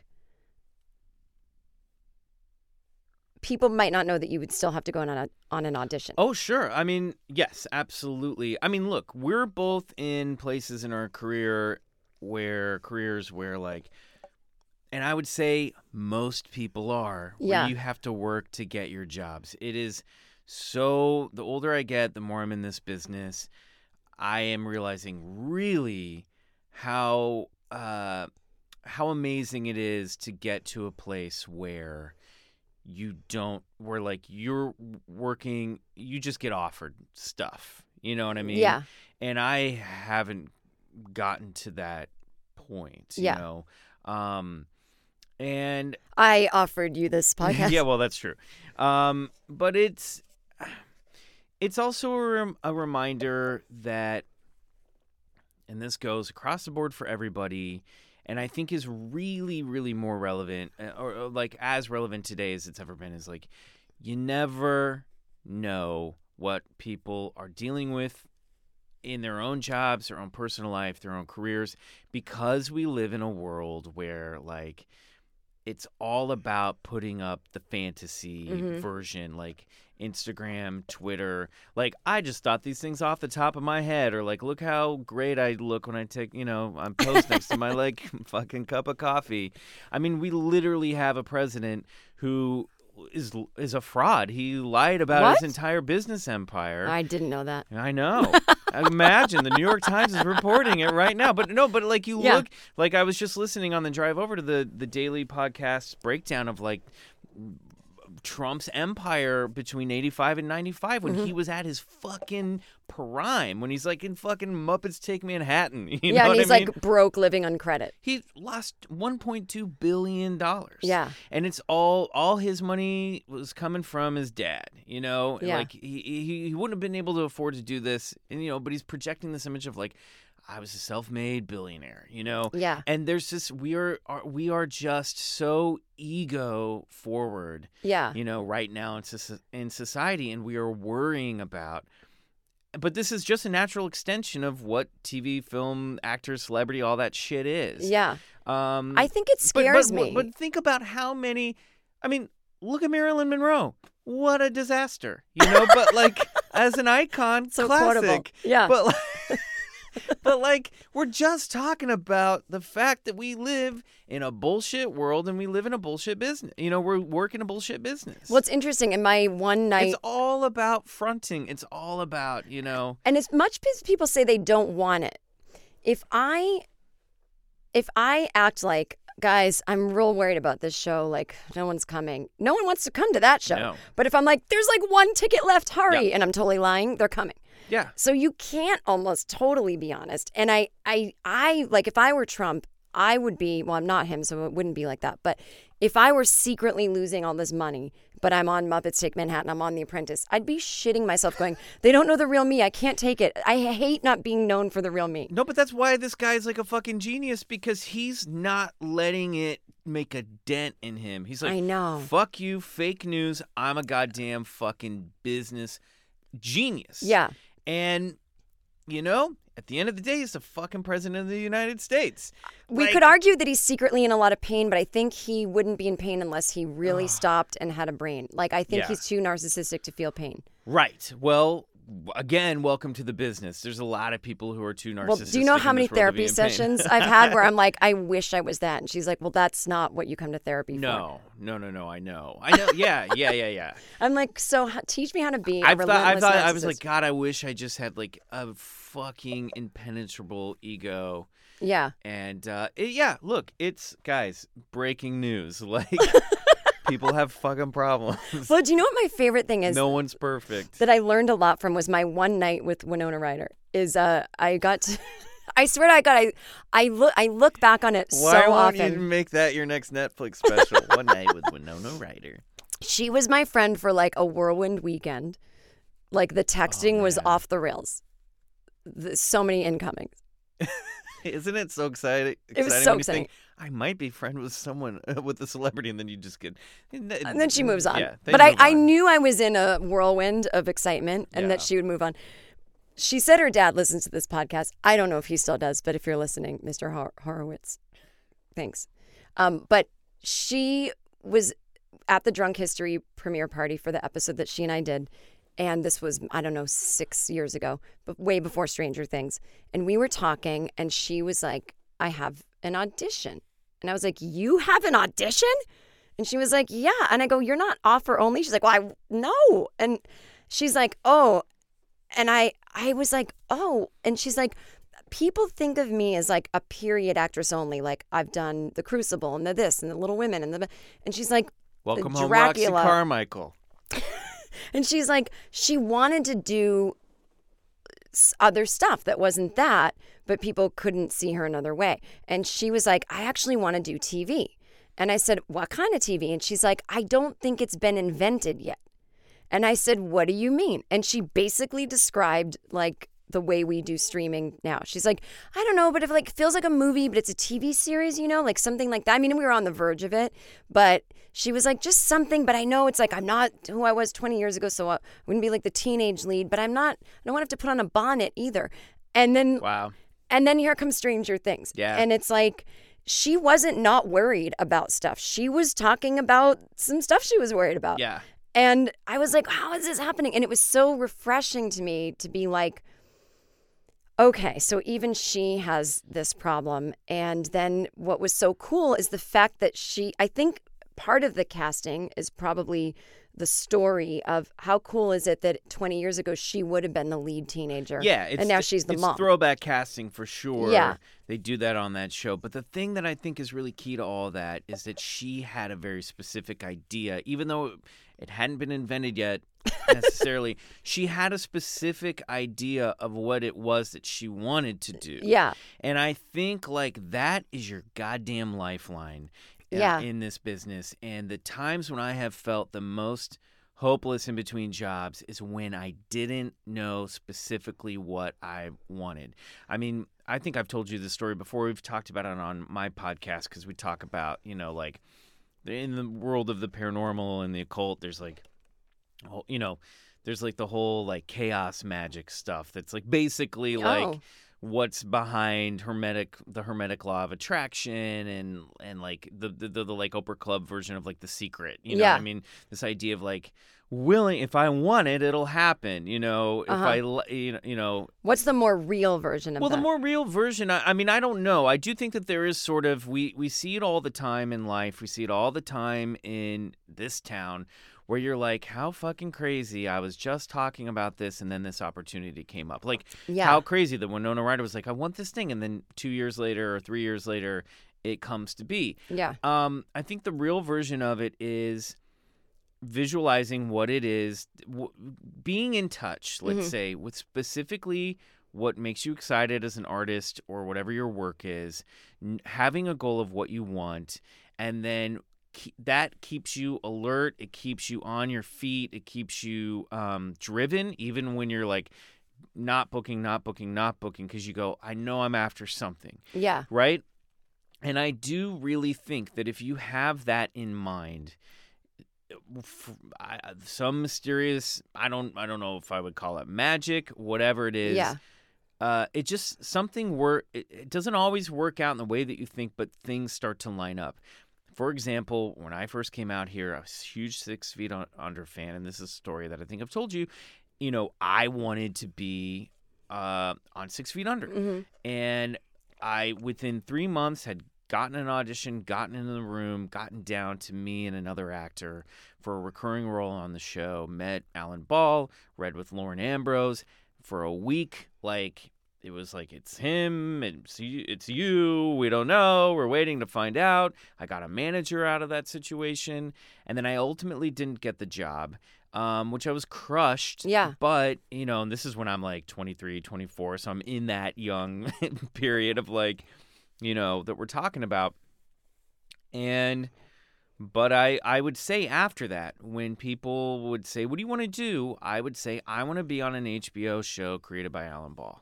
people might not know that you would still have to go on an audition. Oh, sure. I mean, yes, absolutely. I mean, look, we're both in places in our careers where like, and I would say most people are, where Yeah. you have to work to get your jobs. It is so, the older I get, the more I'm in this business, I am realizing really how amazing it is to get to a place where where like you're working, you just get offered stuff. You know what I mean? Yeah. And I haven't gotten to that point, Yeah. And I offered you this podcast. yeah, well, that's true. But it's also a reminder that, and this goes across the board for everybody, and I think is really, really more relevant, or like as relevant today as it's ever been, is like, you never know what people are dealing with in their own jobs, their own personal life, their own careers, because we live in a world where like it's all about putting up the fantasy version, like Instagram, Twitter. Like, I just thought these things off the top of my head, or like, look how great I look when I take, I'm post next to my like fucking cup of coffee. I mean, we literally have a president who is a fraud. He lied about What? his entire business empire. I didn't know that. I know. I imagine the New York Times is reporting it right now. But like you Yeah. look, like I was just listening on the drive over to the daily podcast breakdown of like Trump's empire between 85 and 95 when he was at his fucking prime, when he's like in fucking Muppets Take Manhattan. You know And what he's I mean? like broke living on credit. He lost $1.2 billion. Yeah. And it's all his money was coming from his dad, Yeah. Like he wouldn't have been able to afford to do this, and but he's projecting this image of like, I was a self-made billionaire, Yeah. And there's this, we are just so ego forward, Yeah. right now in society, and we are worrying about. But this is just a natural extension of what TV, film, actor, celebrity, all that shit is. Yeah. I think it But- scares but, me. But think about how many. I mean, look at Marilyn Monroe. What a disaster, But like as an icon, So classic. quotable. Yeah. But like, But like, we're just talking about the fact that we live in a bullshit world and we live in a bullshit business. You know, we're working a bullshit business. Well, it's interesting. In my one night, It's all about fronting. It's all about, you know. and as much as people say they don't want it, if I act like, guys, I'm real worried about this show, like no one's coming. No one wants to come to that show. No. But if I'm like, there's like one ticket left, hurry, Yeah. and I'm totally lying, they're coming. Yeah. So you can't almost totally be honest. And I like, if I were Trump, I would be, well, I'm not him, so it wouldn't be like that. But if I were secretly losing all this money, but I'm on Muppets Take Manhattan, I'm on The Apprentice, I'd be shitting myself going, they don't know the real me. I can't take it. I hate not being known for the real me. No, but that's why this guy's like a fucking genius, because he's not letting it make a dent in him. He's like, I know. fuck you, fake news. I'm a goddamn fucking business genius. Yeah. And, you know, at the end of the day, he's the fucking president of the United States. We Like, could argue that he's secretly in a lot of pain, but I think he wouldn't be in pain unless he really stopped and had a brain. Like, I think Yeah. he's too narcissistic to feel pain. Right. Well, again, welcome to the business. There's a lot of people who are too narcissistic. Well, do you know how in many this world to be therapy in pain. sessions I've had where I'm like, I wish I was that? And she's like, well, that's not what you come to therapy for. No. I know. Yeah. I'm like, so teach me how to be a I relentless was narcissist. like, God, I wish I just had like a fucking impenetrable ego. Yeah. And look, it's, guys, breaking news. Like, people have fucking problems. Well, do you know what my favorite thing is? No one's perfect. That I learned a lot from was my one night with Winona Ryder. Is I got to, I swear to God, I look back on it Why so won't often. you make that your next Netflix special? One night with Winona Ryder. She was my friend for like a whirlwind weekend. Like the texting was man. off the rails. So many incomings. Isn't it so exciting? It was so when you exciting. think, I might be friend with someone, with a celebrity, and then you just get... And then she moves on. Yeah, But I knew I was in a whirlwind of excitement and that Yeah. she would move on. She said her dad listens to this podcast. I don't know if he still does, but if you're listening, Mr. Horowitz, thanks. But she was at the Drunk History premiere party for the episode that she and I did. And this was, I don't know, 6 years ago, but way before Stranger Things. And we were talking and she was like, I have an audition. And I was like, you have an audition? And she was like, yeah. And I go, you're not offer only? She's like, well, no. And she's like, oh. And I was like, oh. And she's like, people think of me as like a period actress only. Like I've done The Crucible and the this and the Little Women and she's like, Welcome the home, Roxy Dracula. Carmichael. And she's like, she wanted to do other stuff that wasn't that, but people couldn't see her another way. And she was like, I actually want to do TV. And I said, what kind of TV? And she's like, I don't think it's been invented yet. And I said, what do you mean? And she basically described like the way we do streaming now. She's like, I don't know, but it like feels like a movie, but it's a TV series, you know, like something like that. I mean, we were on the verge of it, but she was like, just something. But I know it's like, I'm not who I was 20 years ago, so I wouldn't be like the teenage lead, but I don't want to have to put on a bonnet either. And then, Wow. and then here comes Stranger Things. Yeah. And it's like, she wasn't not worried about stuff. She was talking about some stuff she was worried about. Yeah. And I was like, how is this happening? And it was so refreshing to me to be like, okay, so even she has this problem. And then what was so cool is the fact that I think part of the casting is probably the story of how cool is it that 20 years ago she would have been the lead teenager. Yeah. and now she's the it's mom. throwback casting for sure. Yeah. They do that on that show. But the thing that I think is really key to all that is that she had a very specific idea, even though it hadn't been invented yet necessarily. She had a specific idea of what it was that she wanted to do. Yeah. And I think like that is your goddamn lifeline Yeah. in this business. And the times when I have felt the most hopeless in between jobs is when I didn't know specifically what I wanted. I mean, I think I've told you this story before. We've talked about it on my podcast because we talk about, you know, like in the world of the paranormal and the occult, there's like, you know, there's like the whole like chaos magic stuff that's like basically like what's behind the hermetic law of attraction and like the like Oprah Club version of like The Secret. You know Yeah. what I mean? This idea of like if I want it, it'll happen. You know, if you know. What's the more real version of Well, that? the more real version, I mean, I don't know. I do think that there is sort of, we see it all the time in life. We see it all the time in this town where you're like, how fucking crazy. I was just talking about this and then this opportunity came up. Like, Yeah. how crazy that Winona Ryder was like, I want this thing. And then 2 years later or 3 years later, it comes to be. Yeah. I think the real version of it is visualizing what it is, being in touch, let's say, with specifically what makes you excited as an artist or whatever your work is, having a goal of what you want, and then that keeps you alert, it keeps you on your feet, it keeps you driven, even when you're like not booking, because you go, I know I'm after something. Yeah. Right? And I do really think that if you have that in mind, some mysterious, I don't know if I would call it magic, whatever it is. Yeah. It just something it doesn't always work out in the way that you think, but things start to line up. For example, when I first came out here, I was a huge 6 Feet Under fan, and this is a story that I think I've told you. You know, I wanted to be on 6 Feet Under, and I within 3 months had gotten an audition, gotten into the room, gotten down to me and another actor for a recurring role on the show, met Alan Ball, read with Lauren Ambrose for a week. Like, it was like, it's him, it's you, we don't know, we're waiting to find out. I got a manager out of that situation, and then I ultimately didn't get the job, which I was crushed. Yeah. But, you know, and this is when I'm like 23, 24, so I'm in that young period of like, you know, that we're talking about. But I would say after that, when people would say, what do you want to do? I would say, I want to be on an HBO show created by Alan Ball.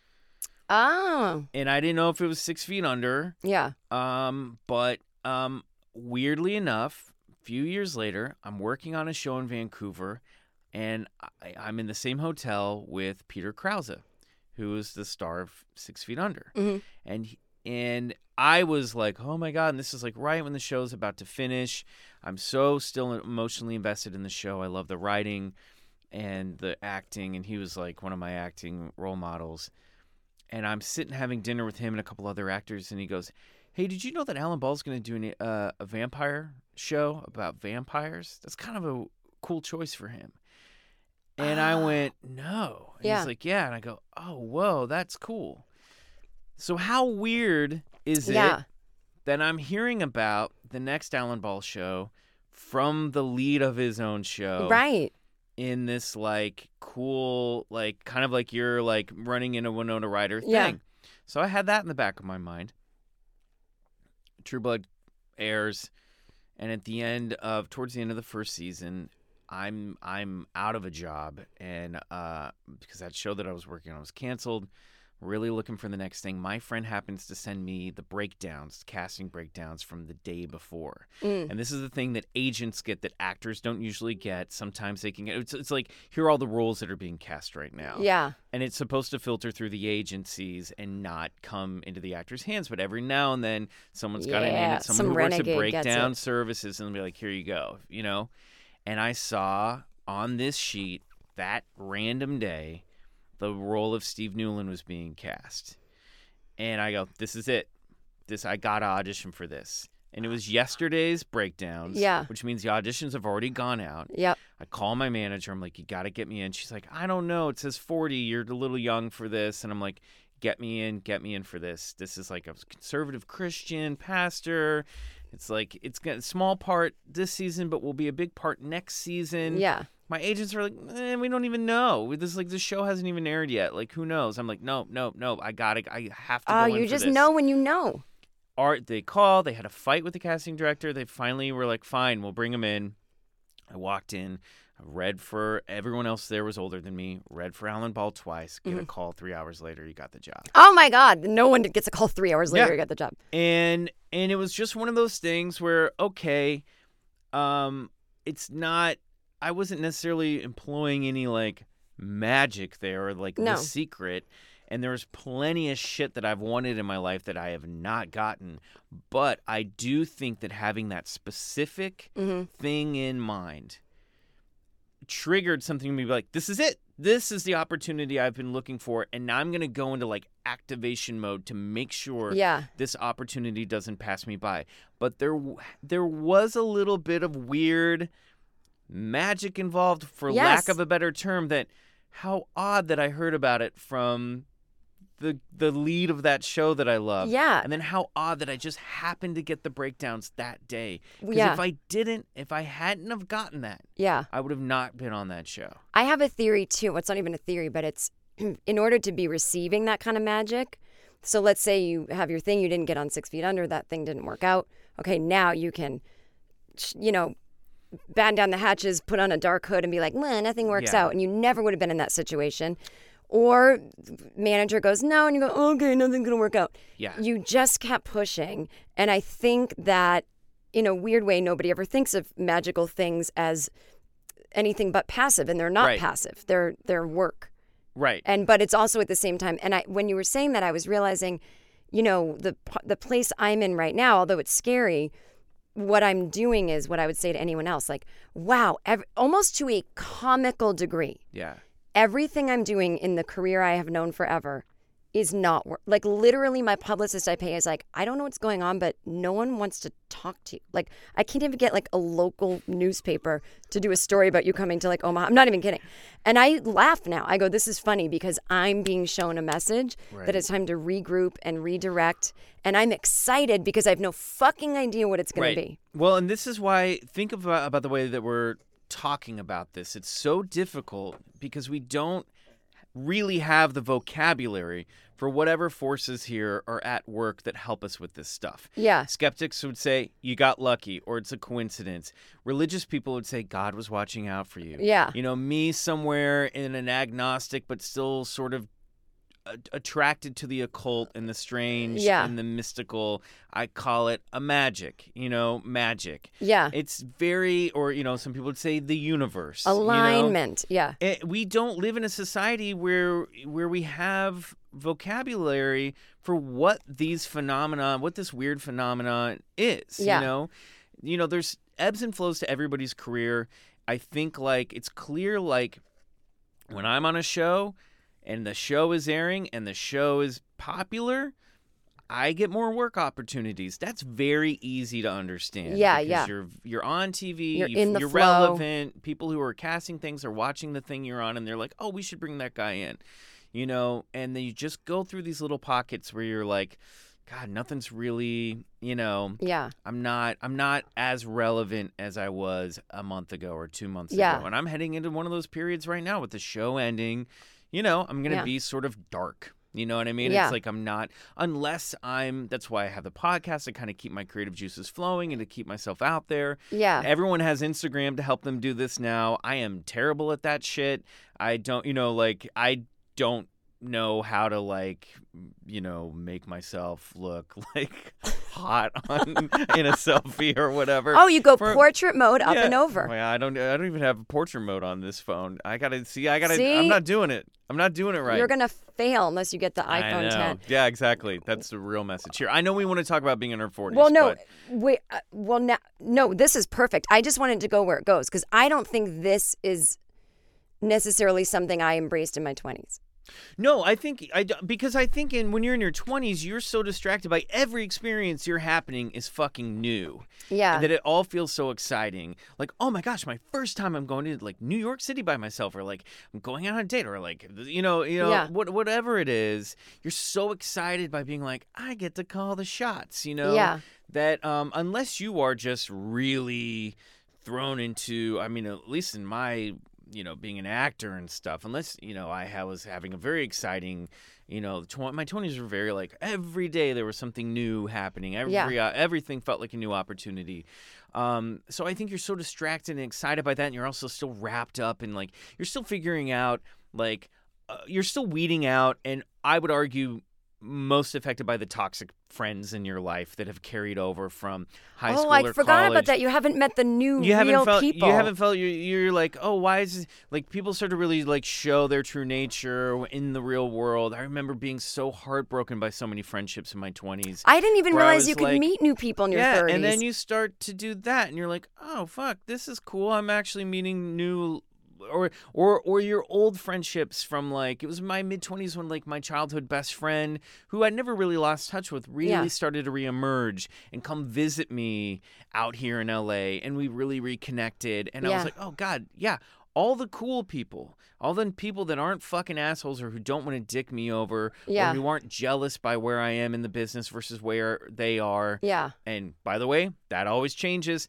Oh. And I didn't know if it was 6 Feet Under. Yeah. But weirdly enough, a few years later, I'm working on a show in Vancouver, and I'm in the same hotel with Peter Krause, who is the star of 6 Feet Under. And I was like, oh my God, and this is like right when the show's about to finish. I'm so still emotionally invested in the show. I love the writing and the acting, and he was like one of my acting role models. And I'm sitting having dinner with him and a couple other actors, and he goes, hey, did you know that Alan Ball's going to do a vampire show about vampires? That's kind of a cool choice for him. And I went, no. And Yeah. he's like, yeah. And I go, oh, whoa, that's cool. So how weird is it that I'm hearing about the next Alan Ball show from the lead of his own show? Right. In this like cool, like kind of like you're like running in a Winona Ryder thing. Yeah. So I had that in the back of my mind. True Blood airs, and towards the end of the first season, I'm out of a job, and because that show that I was working on was canceled. Really looking for the next thing. My friend happens to send me the casting breakdowns from the day before. And this is the thing that agents get that actors don't usually get. Sometimes they can get. It's like, here are all the roles that are being cast right now. Yeah. And it's supposed to filter through the agencies and not come into the actor's hands. But every now and then, someone's got to name it. Someone who works at Breakdown Services and be like, here you go, you know? And I saw on this sheet that random day, the role of Steve Newland was being cast. And I go, this is it. I got to audition for this. And it was yesterday's breakdowns, which means the auditions have already gone out. Yep. I call my manager. I'm like, you got to get me in. She's like, I don't know. It says 40. You're a little young for this. And I'm like, get me in for this. This is like a conservative Christian pastor. It's like, it's got a small part this season, but will be a big part next season. Yeah. My agents are like, we don't even know. This show hasn't even aired yet. Like, who knows? I'm like, no. I have to go in for you just this. know when you know. They called. They had a fight with the casting director. They finally were like, fine, we'll bring him in. I walked in. I read for everyone else there was older than me. Read for Alan Ball twice. Get a call 3 hours later. You got the job. Oh my God! No one gets a call 3 hours later. You got the job. And it was just one of those things where it's not. I wasn't necessarily employing any like magic there or like The Secret. And there's plenty of shit that I've wanted in my life that I have not gotten. But I do think that having that specific thing in mind triggered something to be like, this is it. This is the opportunity I've been looking for. And now I'm going to go into like activation mode to make sure this opportunity doesn't pass me by. But there was a little bit of weird magic involved, for lack of a better term, that how odd that I heard about it from the lead of that show that I love. Yeah. And then how odd that I just happened to get the breakdowns that day. Because if I hadn't have gotten that, I would have not been on that show. I have a theory too. Well, it's not even a theory, but it's in order to be receiving that kind of magic. So let's say you have your thing, you didn't get on 6 Feet Under, that thing didn't work out. Okay, now you can, batten down the hatches, put on a dark hood and be like, well, nothing works out. And you never would have been in that situation. Or manager goes, no, and you go, okay, nothing's going to work out. Yeah. You just kept pushing. And I think that in a weird way, nobody ever thinks of magical things as anything but passive. And they're not passive. They're work. Right. But it's also at the same time. And when you were saying that, I was realizing, the place I'm in right now, although it's scary, what I'm doing is what I would say to anyone else, like, wow, almost to a comical degree. Yeah. Everything I'm doing in the career I have known forever is not work. Like, literally, my publicist I pay is like, I don't know what's going on, but no one wants to talk to you. Like, I can't even get like a local newspaper to do a story about you coming to like Omaha. I'm not even kidding. And I laugh now. I go, this is funny because I'm being shown a message that it's time to regroup and redirect. And I'm excited because I have no fucking idea what it's going to be. Well, and this is why, think about the way that we're talking about this. It's so difficult because we don't really have the vocabulary for whatever forces here are at work that help us with this stuff. Yeah. Skeptics would say, you got lucky, or it's a coincidence. Religious people would say, God was watching out for you. Yeah. Me somewhere in an agnostic but still sort of attracted to the occult and the strange and the mystical, I call it a magic, magic. Yeah. It's very, or, some people would say the universe. Alignment, We don't live in a society where we have vocabulary for what this weird phenomenon is, there's ebbs and flows to everybody's career. I think, it's clear, when I'm on a show and the show is airing and the show is popular, I get more work opportunities. That's very easy to understand. Because you're on TV, you're relevant. People who are casting things are watching the thing you're on, and they're like, oh, we should bring that guy in. And then you just go through these little pockets where you're like, God, nothing's really, I'm not as relevant as I was a month ago or 2 months ago. And I'm heading into one of those periods right now with the show ending. I'm going to be sort of dark. You know what I mean? Yeah. It's like I'm not, that's why I have the podcast to kind of keep my creative juices flowing and to keep myself out there. Yeah. Everyone has Instagram to help them do this now. I am terrible at that shit. I don't, I don't know how to make myself look hot in a selfie or whatever. Oh, you go portrait mode up and over. Well, I don't even have portrait mode on this phone. I'm not doing it. I'm not doing it right. You're gonna fail unless you get the iPhone 10. Yeah, exactly. That's the real message here. I know we want to talk about being in our 40s. Well, no, this is perfect. I just wanted to go where it goes because I don't think this is necessarily something I embraced in my 20s. No, because I think when you're in your 20s, you're so distracted by every experience you're happening is fucking new. Yeah. That it all feels so exciting. Like, oh my gosh, my first time I'm going to New York City by myself, or I'm going out on a date, or whatever it is. You're so excited by being like, I get to call the shots, Yeah. That unless you are just really thrown into, at least in my being an actor and stuff, unless, I was having a very exciting, my 20s were very every day there was something new happening. Everything felt like a new opportunity. So I think you're so distracted and excited by that. And you're also still wrapped up in you're still figuring out, you're still weeding out. And I would argue most affected by the toxic friends in your life that have carried over from high school I or forgot college. about that. You haven't met the new You haven't real felt. people. You haven't felt. You're like, oh, why is this? Like people start to really like show their true nature in the real world. I remember being so heartbroken by so many friendships in my 20s. I didn't even where I realize was you could like- meet new people in your Yeah, 30s. and then you start to do that, and you're like, oh fuck, this is cool. I'm actually meeting new. Or your old friendships from like it was my mid-20s when like my childhood best friend who I'd never really lost touch with really started to reemerge and come visit me out here in LA, and we really reconnected, and I was like, oh god, yeah, all the cool people, all the people that aren't fucking assholes or who don't want to dick me over or who aren't jealous by where I am in the business versus where they are. Yeah. And by the way, that always changes.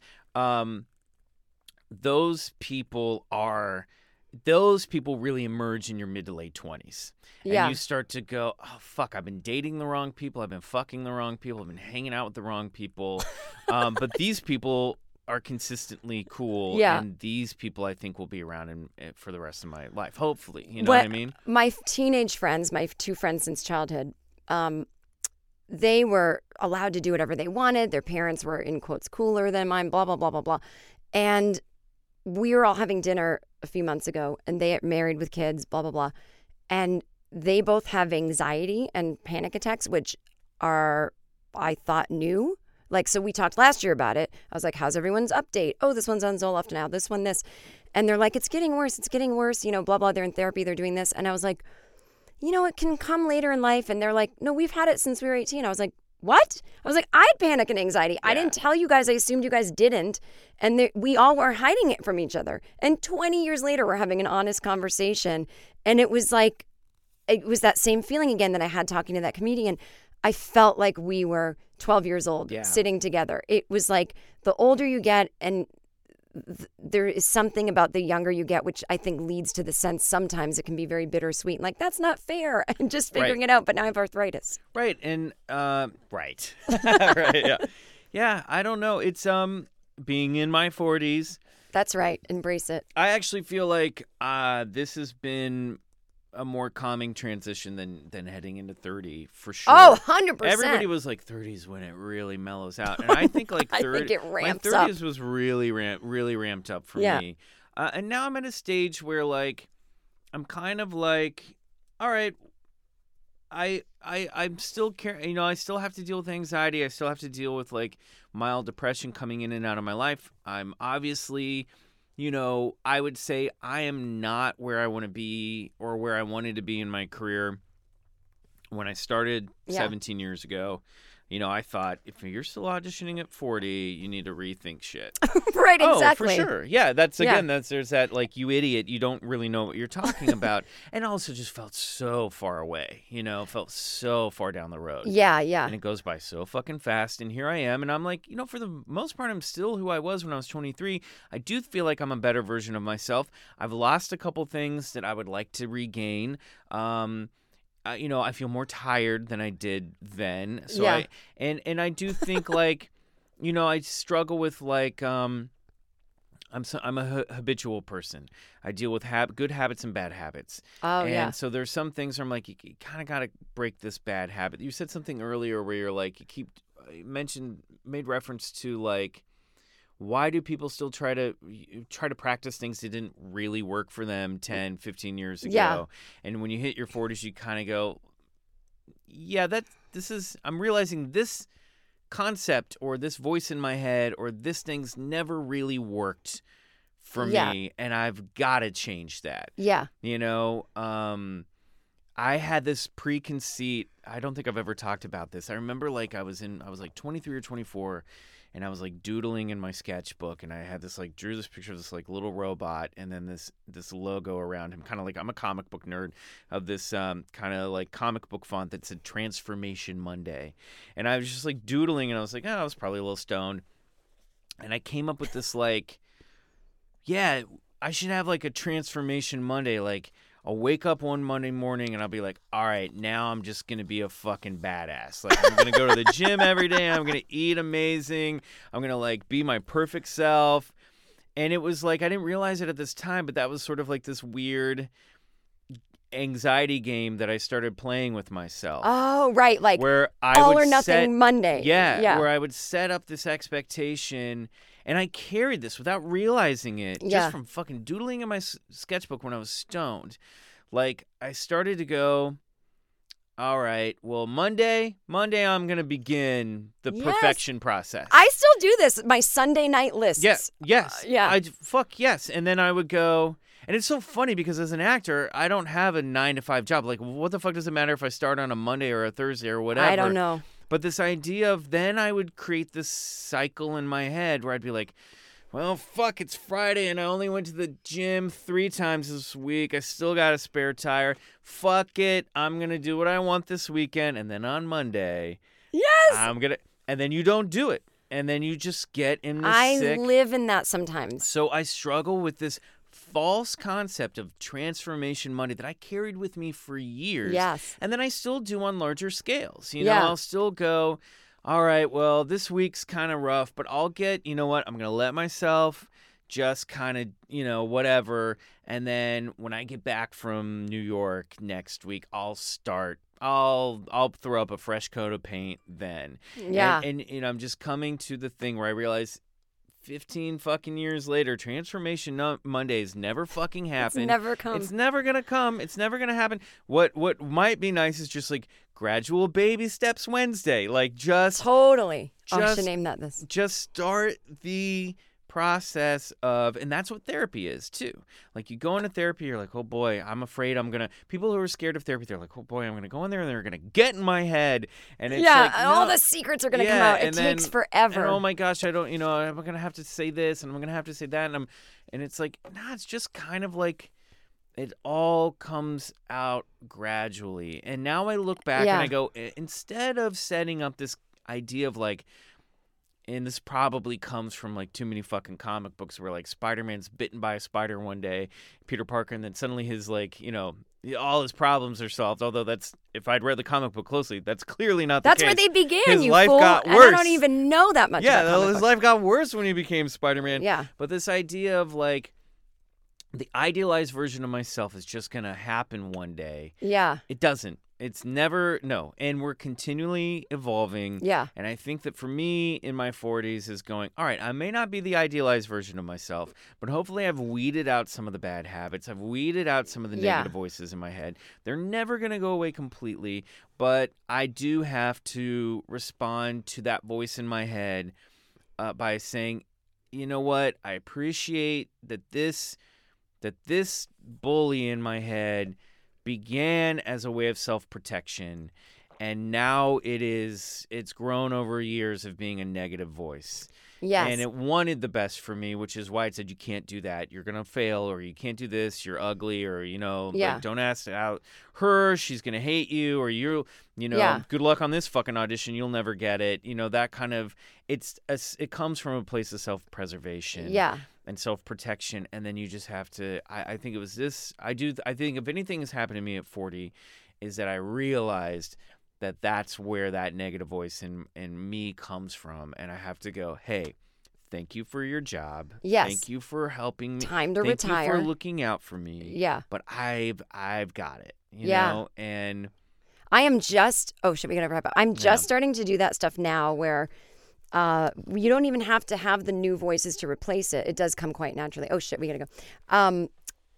Those people really emerge in your mid to late 20s. Yeah. And you start to go, oh, fuck, I've been dating the wrong people. I've been fucking the wrong people. I've been hanging out with the wrong people. But these people are consistently cool. Yeah. And these people, I think, will be around for the rest of my life, hopefully. You know what I mean? My teenage friends, my two friends since childhood, they were allowed to do whatever they wanted. Their parents were, in quotes, cooler than mine, blah, blah, blah, blah, blah. And we were all having dinner a few months ago, and they are married with kids, blah, blah, blah. And they both have anxiety and panic attacks, which are, I thought, new. Like, so we talked last year about it. I was like, how's everyone's update? Oh, this one's on Zoloft now, this one, this. And they're like, it's getting worse, you know, blah, blah. They're in therapy, they're doing this. And I was like, you know, it can come later in life. And they're like, no, we've had it since we were 18. I was like, what? I was like, I had panic and anxiety. I didn't tell you guys. I assumed you guys didn't. And we all were hiding it from each other. And 20 years later, we're having an honest conversation. And it was like, it was that same feeling again that I had talking to that comedian. I felt like we were 12 years old sitting together. It was like the older you get and there is something about the younger you get, which I think leads to the sense sometimes it can be very bittersweet. Like, that's not fair. I'm just figuring it out, but now I have arthritis. Right. And, right. Right. Yeah. Yeah. I don't know. It's, being in my 40s. That's right. Embrace it. I actually feel like, this has been a more calming transition than heading into 30 for sure. Oh, 100%. Everybody was like 30s when it really mellows out. And I think like 30, I think it ramps my 30s up. was really ramped up for me. And now I'm at a stage where like, I'm kind of like, all right, I'm still you know, I still have to deal with anxiety. I still have to deal with like mild depression coming in and out of my life. I'm obviously, you know, I would say I am not where I want to be or where I wanted to be in my career when I started 17 years ago. You know, I thought if you're still auditioning at 40, you need to rethink shit. Right, exactly. Oh, for sure. Yeah, that's again, there's that like, you idiot, you don't really know what you're talking about. And also just felt so far away, you know, felt so far down the road. Yeah, yeah. And it goes by so fucking fast. And here I am. And I'm like, you know, for the most part, I'm still who I was when I was 23. I do feel like I'm a better version of myself. I've lost a couple things that I would like to regain. You know, I feel more tired than I did then. So and I do think like, you know, I struggle with like, I'm a habitual person. I deal with good habits and bad habits. Oh, and so there's some things where I'm like, you kind of got to break this bad habit. You said something earlier where you're like, made reference to like, why do people still try to practice things that didn't really work for them 10, 15 years ago? Yeah. And when you hit your 40s, you kind of go, yeah, I'm realizing this concept or this voice in my head or this thing's never really worked for me, and I've got to change that. Yeah. You know, I had this preconceit. I don't think I've ever talked about this. I remember like I was like 23 or 24, and I was like doodling in my sketchbook, and I had this like drew this picture of this like little robot, and then this logo around him, kind of like I'm a comic book nerd, of this kind of like comic book font that said Transformation Monday, and I was just like doodling, and I was like, I was probably a little stoned, and I came up with this like, yeah, I should have like a Transformation Monday, like I'll wake up one Monday morning and I'll be like, all right, now I'm just going to be a fucking badass. Like, I'm going to go to the gym every day. I'm going to eat amazing. I'm going to, like, be my perfect self. And it was like, I didn't realize it at this time, but that was sort of like this weird anxiety game that I started playing with myself. Oh, right. Like where I all would or nothing Monday. Yeah, where I would set up this expectation, and I carried this without realizing it, just from fucking doodling in my sketchbook when I was stoned. Like, I started to go, all right, well, Monday, I'm going to begin the perfection process. I still do this, my Sunday night lists. Yes. Yeah. Yes. And then I would go, and it's so funny because as an actor, I don't have a 9-to-5 job. Like, what the fuck does it matter if I start on a Monday or a Thursday or whatever? I don't know. But this idea of then I would create this cycle in my head where I'd be like, well, fuck, it's Friday and I only went to the gym 3 times this week. I still got a spare tire. Fuck it. I'm going to do what I want this weekend. And then on Monday, and then you don't do it. And then you just get in this sick. I live in that sometimes. So I struggle with this false concept of Transformation Monday that I carried with me for years. Yes. And then I still do on larger scales. You know, I'll still go, all right, well, this week's kind of rough, but I'll get, you know what, I'm going to let myself just kind of, you know, whatever. And then when I get back from New York next week, I'll throw up a fresh coat of paint then. Yeah. And you know, I'm just coming to the thing where I realize 15 fucking years later, Transformation Mondays never fucking happen. It's never come. It's never going to come. It's never going to happen. What might be nice is just like gradual baby steps Wednesday. Like just totally. I should name that this. Just start the process of, and that's what therapy is too. Like you go into therapy, you're like, oh boy, I'm afraid people who are scared of therapy, they're like, oh boy, I'm going to go in there and they're going to get in my head. And it's like, no, all the secrets are going to come out. It takes forever. And, oh my gosh, I'm going to have to say this and I'm going to have to say that. And it's like, nah, it's just kind of like, it all comes out gradually. And now I look back and I go, instead of setting up this idea of like, and this probably comes from like too many fucking comic books where like Spider-Man's bitten by a spider one day, Peter Parker, and then suddenly his like, you know, all his problems are solved. Although that's, if I'd read the comic book closely, that's clearly not the case. That's where they began, his you life fool. got worse. And I don't even know that much about comic his books. life got worse when he became Spider-Man. Yeah. But this idea of like, the idealized version of myself is just going to happen one day. Yeah. It doesn't. It's never, no. And we're continually evolving. Yeah. And I think that for me in my 40s is going, all right, I may not be the idealized version of myself, but hopefully I've weeded out some of the bad habits. I've weeded out some of the negative voices in my head. They're never going to go away completely, but I do have to respond to that voice in my head by saying, you know what? I appreciate that this bully in my head began as a way of self-protection, and now it's grown over years of being a negative voice. Yes. And it wanted the best for me, which is why it said you can't do that. You're going to fail, or you can't do this. You're ugly, or, you know, like, don't ask out her. She's going to hate you, or you know, good luck on this fucking audition. You'll never get it. You know, that kind of, it comes from a place of self-preservation. Yeah. And self-protection, and then you just have to, I think it was this, I think if anything has happened to me at 40, is that I realized that that's where that negative voice in me comes from, and I have to go, hey, thank you for your job. Yes. Thank you for helping me. Time to retire. Thank you for looking out for me. Yeah. But I've got it, you know, and I am just, we gotta wrap up. I'm just starting to do that stuff now where you don't even have to have the new voices to replace it. It does come quite naturally. Oh shit, we gotta go.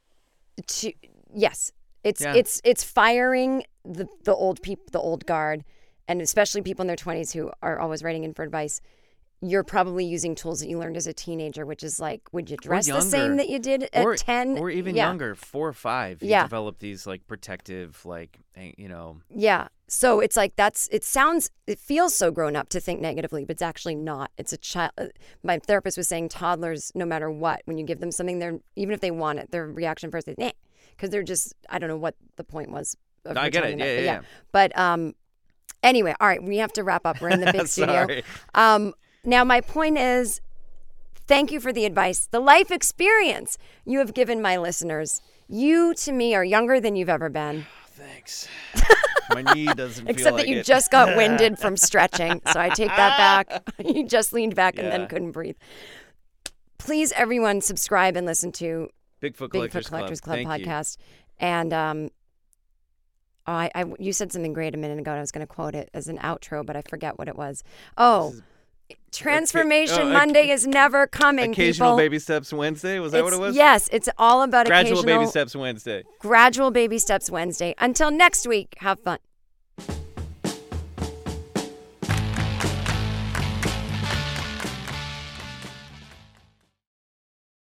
It's firing the old people, the old guard, and especially people in their 20s who are always writing in for advice. You're probably using tools that you learned as a teenager, which is like, would you dress the same that you did at 10? Or even younger, 4 or 5. You develop these like protective, like, you know. Yeah. So it's like it feels so grown up to think negatively, but it's actually not. It's a child. My therapist was saying toddlers, no matter what, when you give them something, even if they want it, their reaction first is, nah, because they're just, I don't know what the point was. I get it. Yeah. But anyway, all right, we have to wrap up. We're in the big studio. Now, my point is, thank you for the advice, the life experience you have given my listeners. You, to me, are younger than you've ever been. Thanks. My knee doesn't feel Except like that you it. just got winded from stretching, so I take that back. You just leaned back and then couldn't breathe. Please, everyone, subscribe and listen to Bigfoot Collectors Club Thank podcast. And You said something great a minute ago, and I was going to quote it as an outro, but I forget what it was. Oh, Transformation Monday is never coming, Occasional people. Baby Steps Wednesday? Was that what it was? Yes, it's all about Gradual Baby Steps Wednesday. Gradual Baby Steps Wednesday. Until next week, have fun.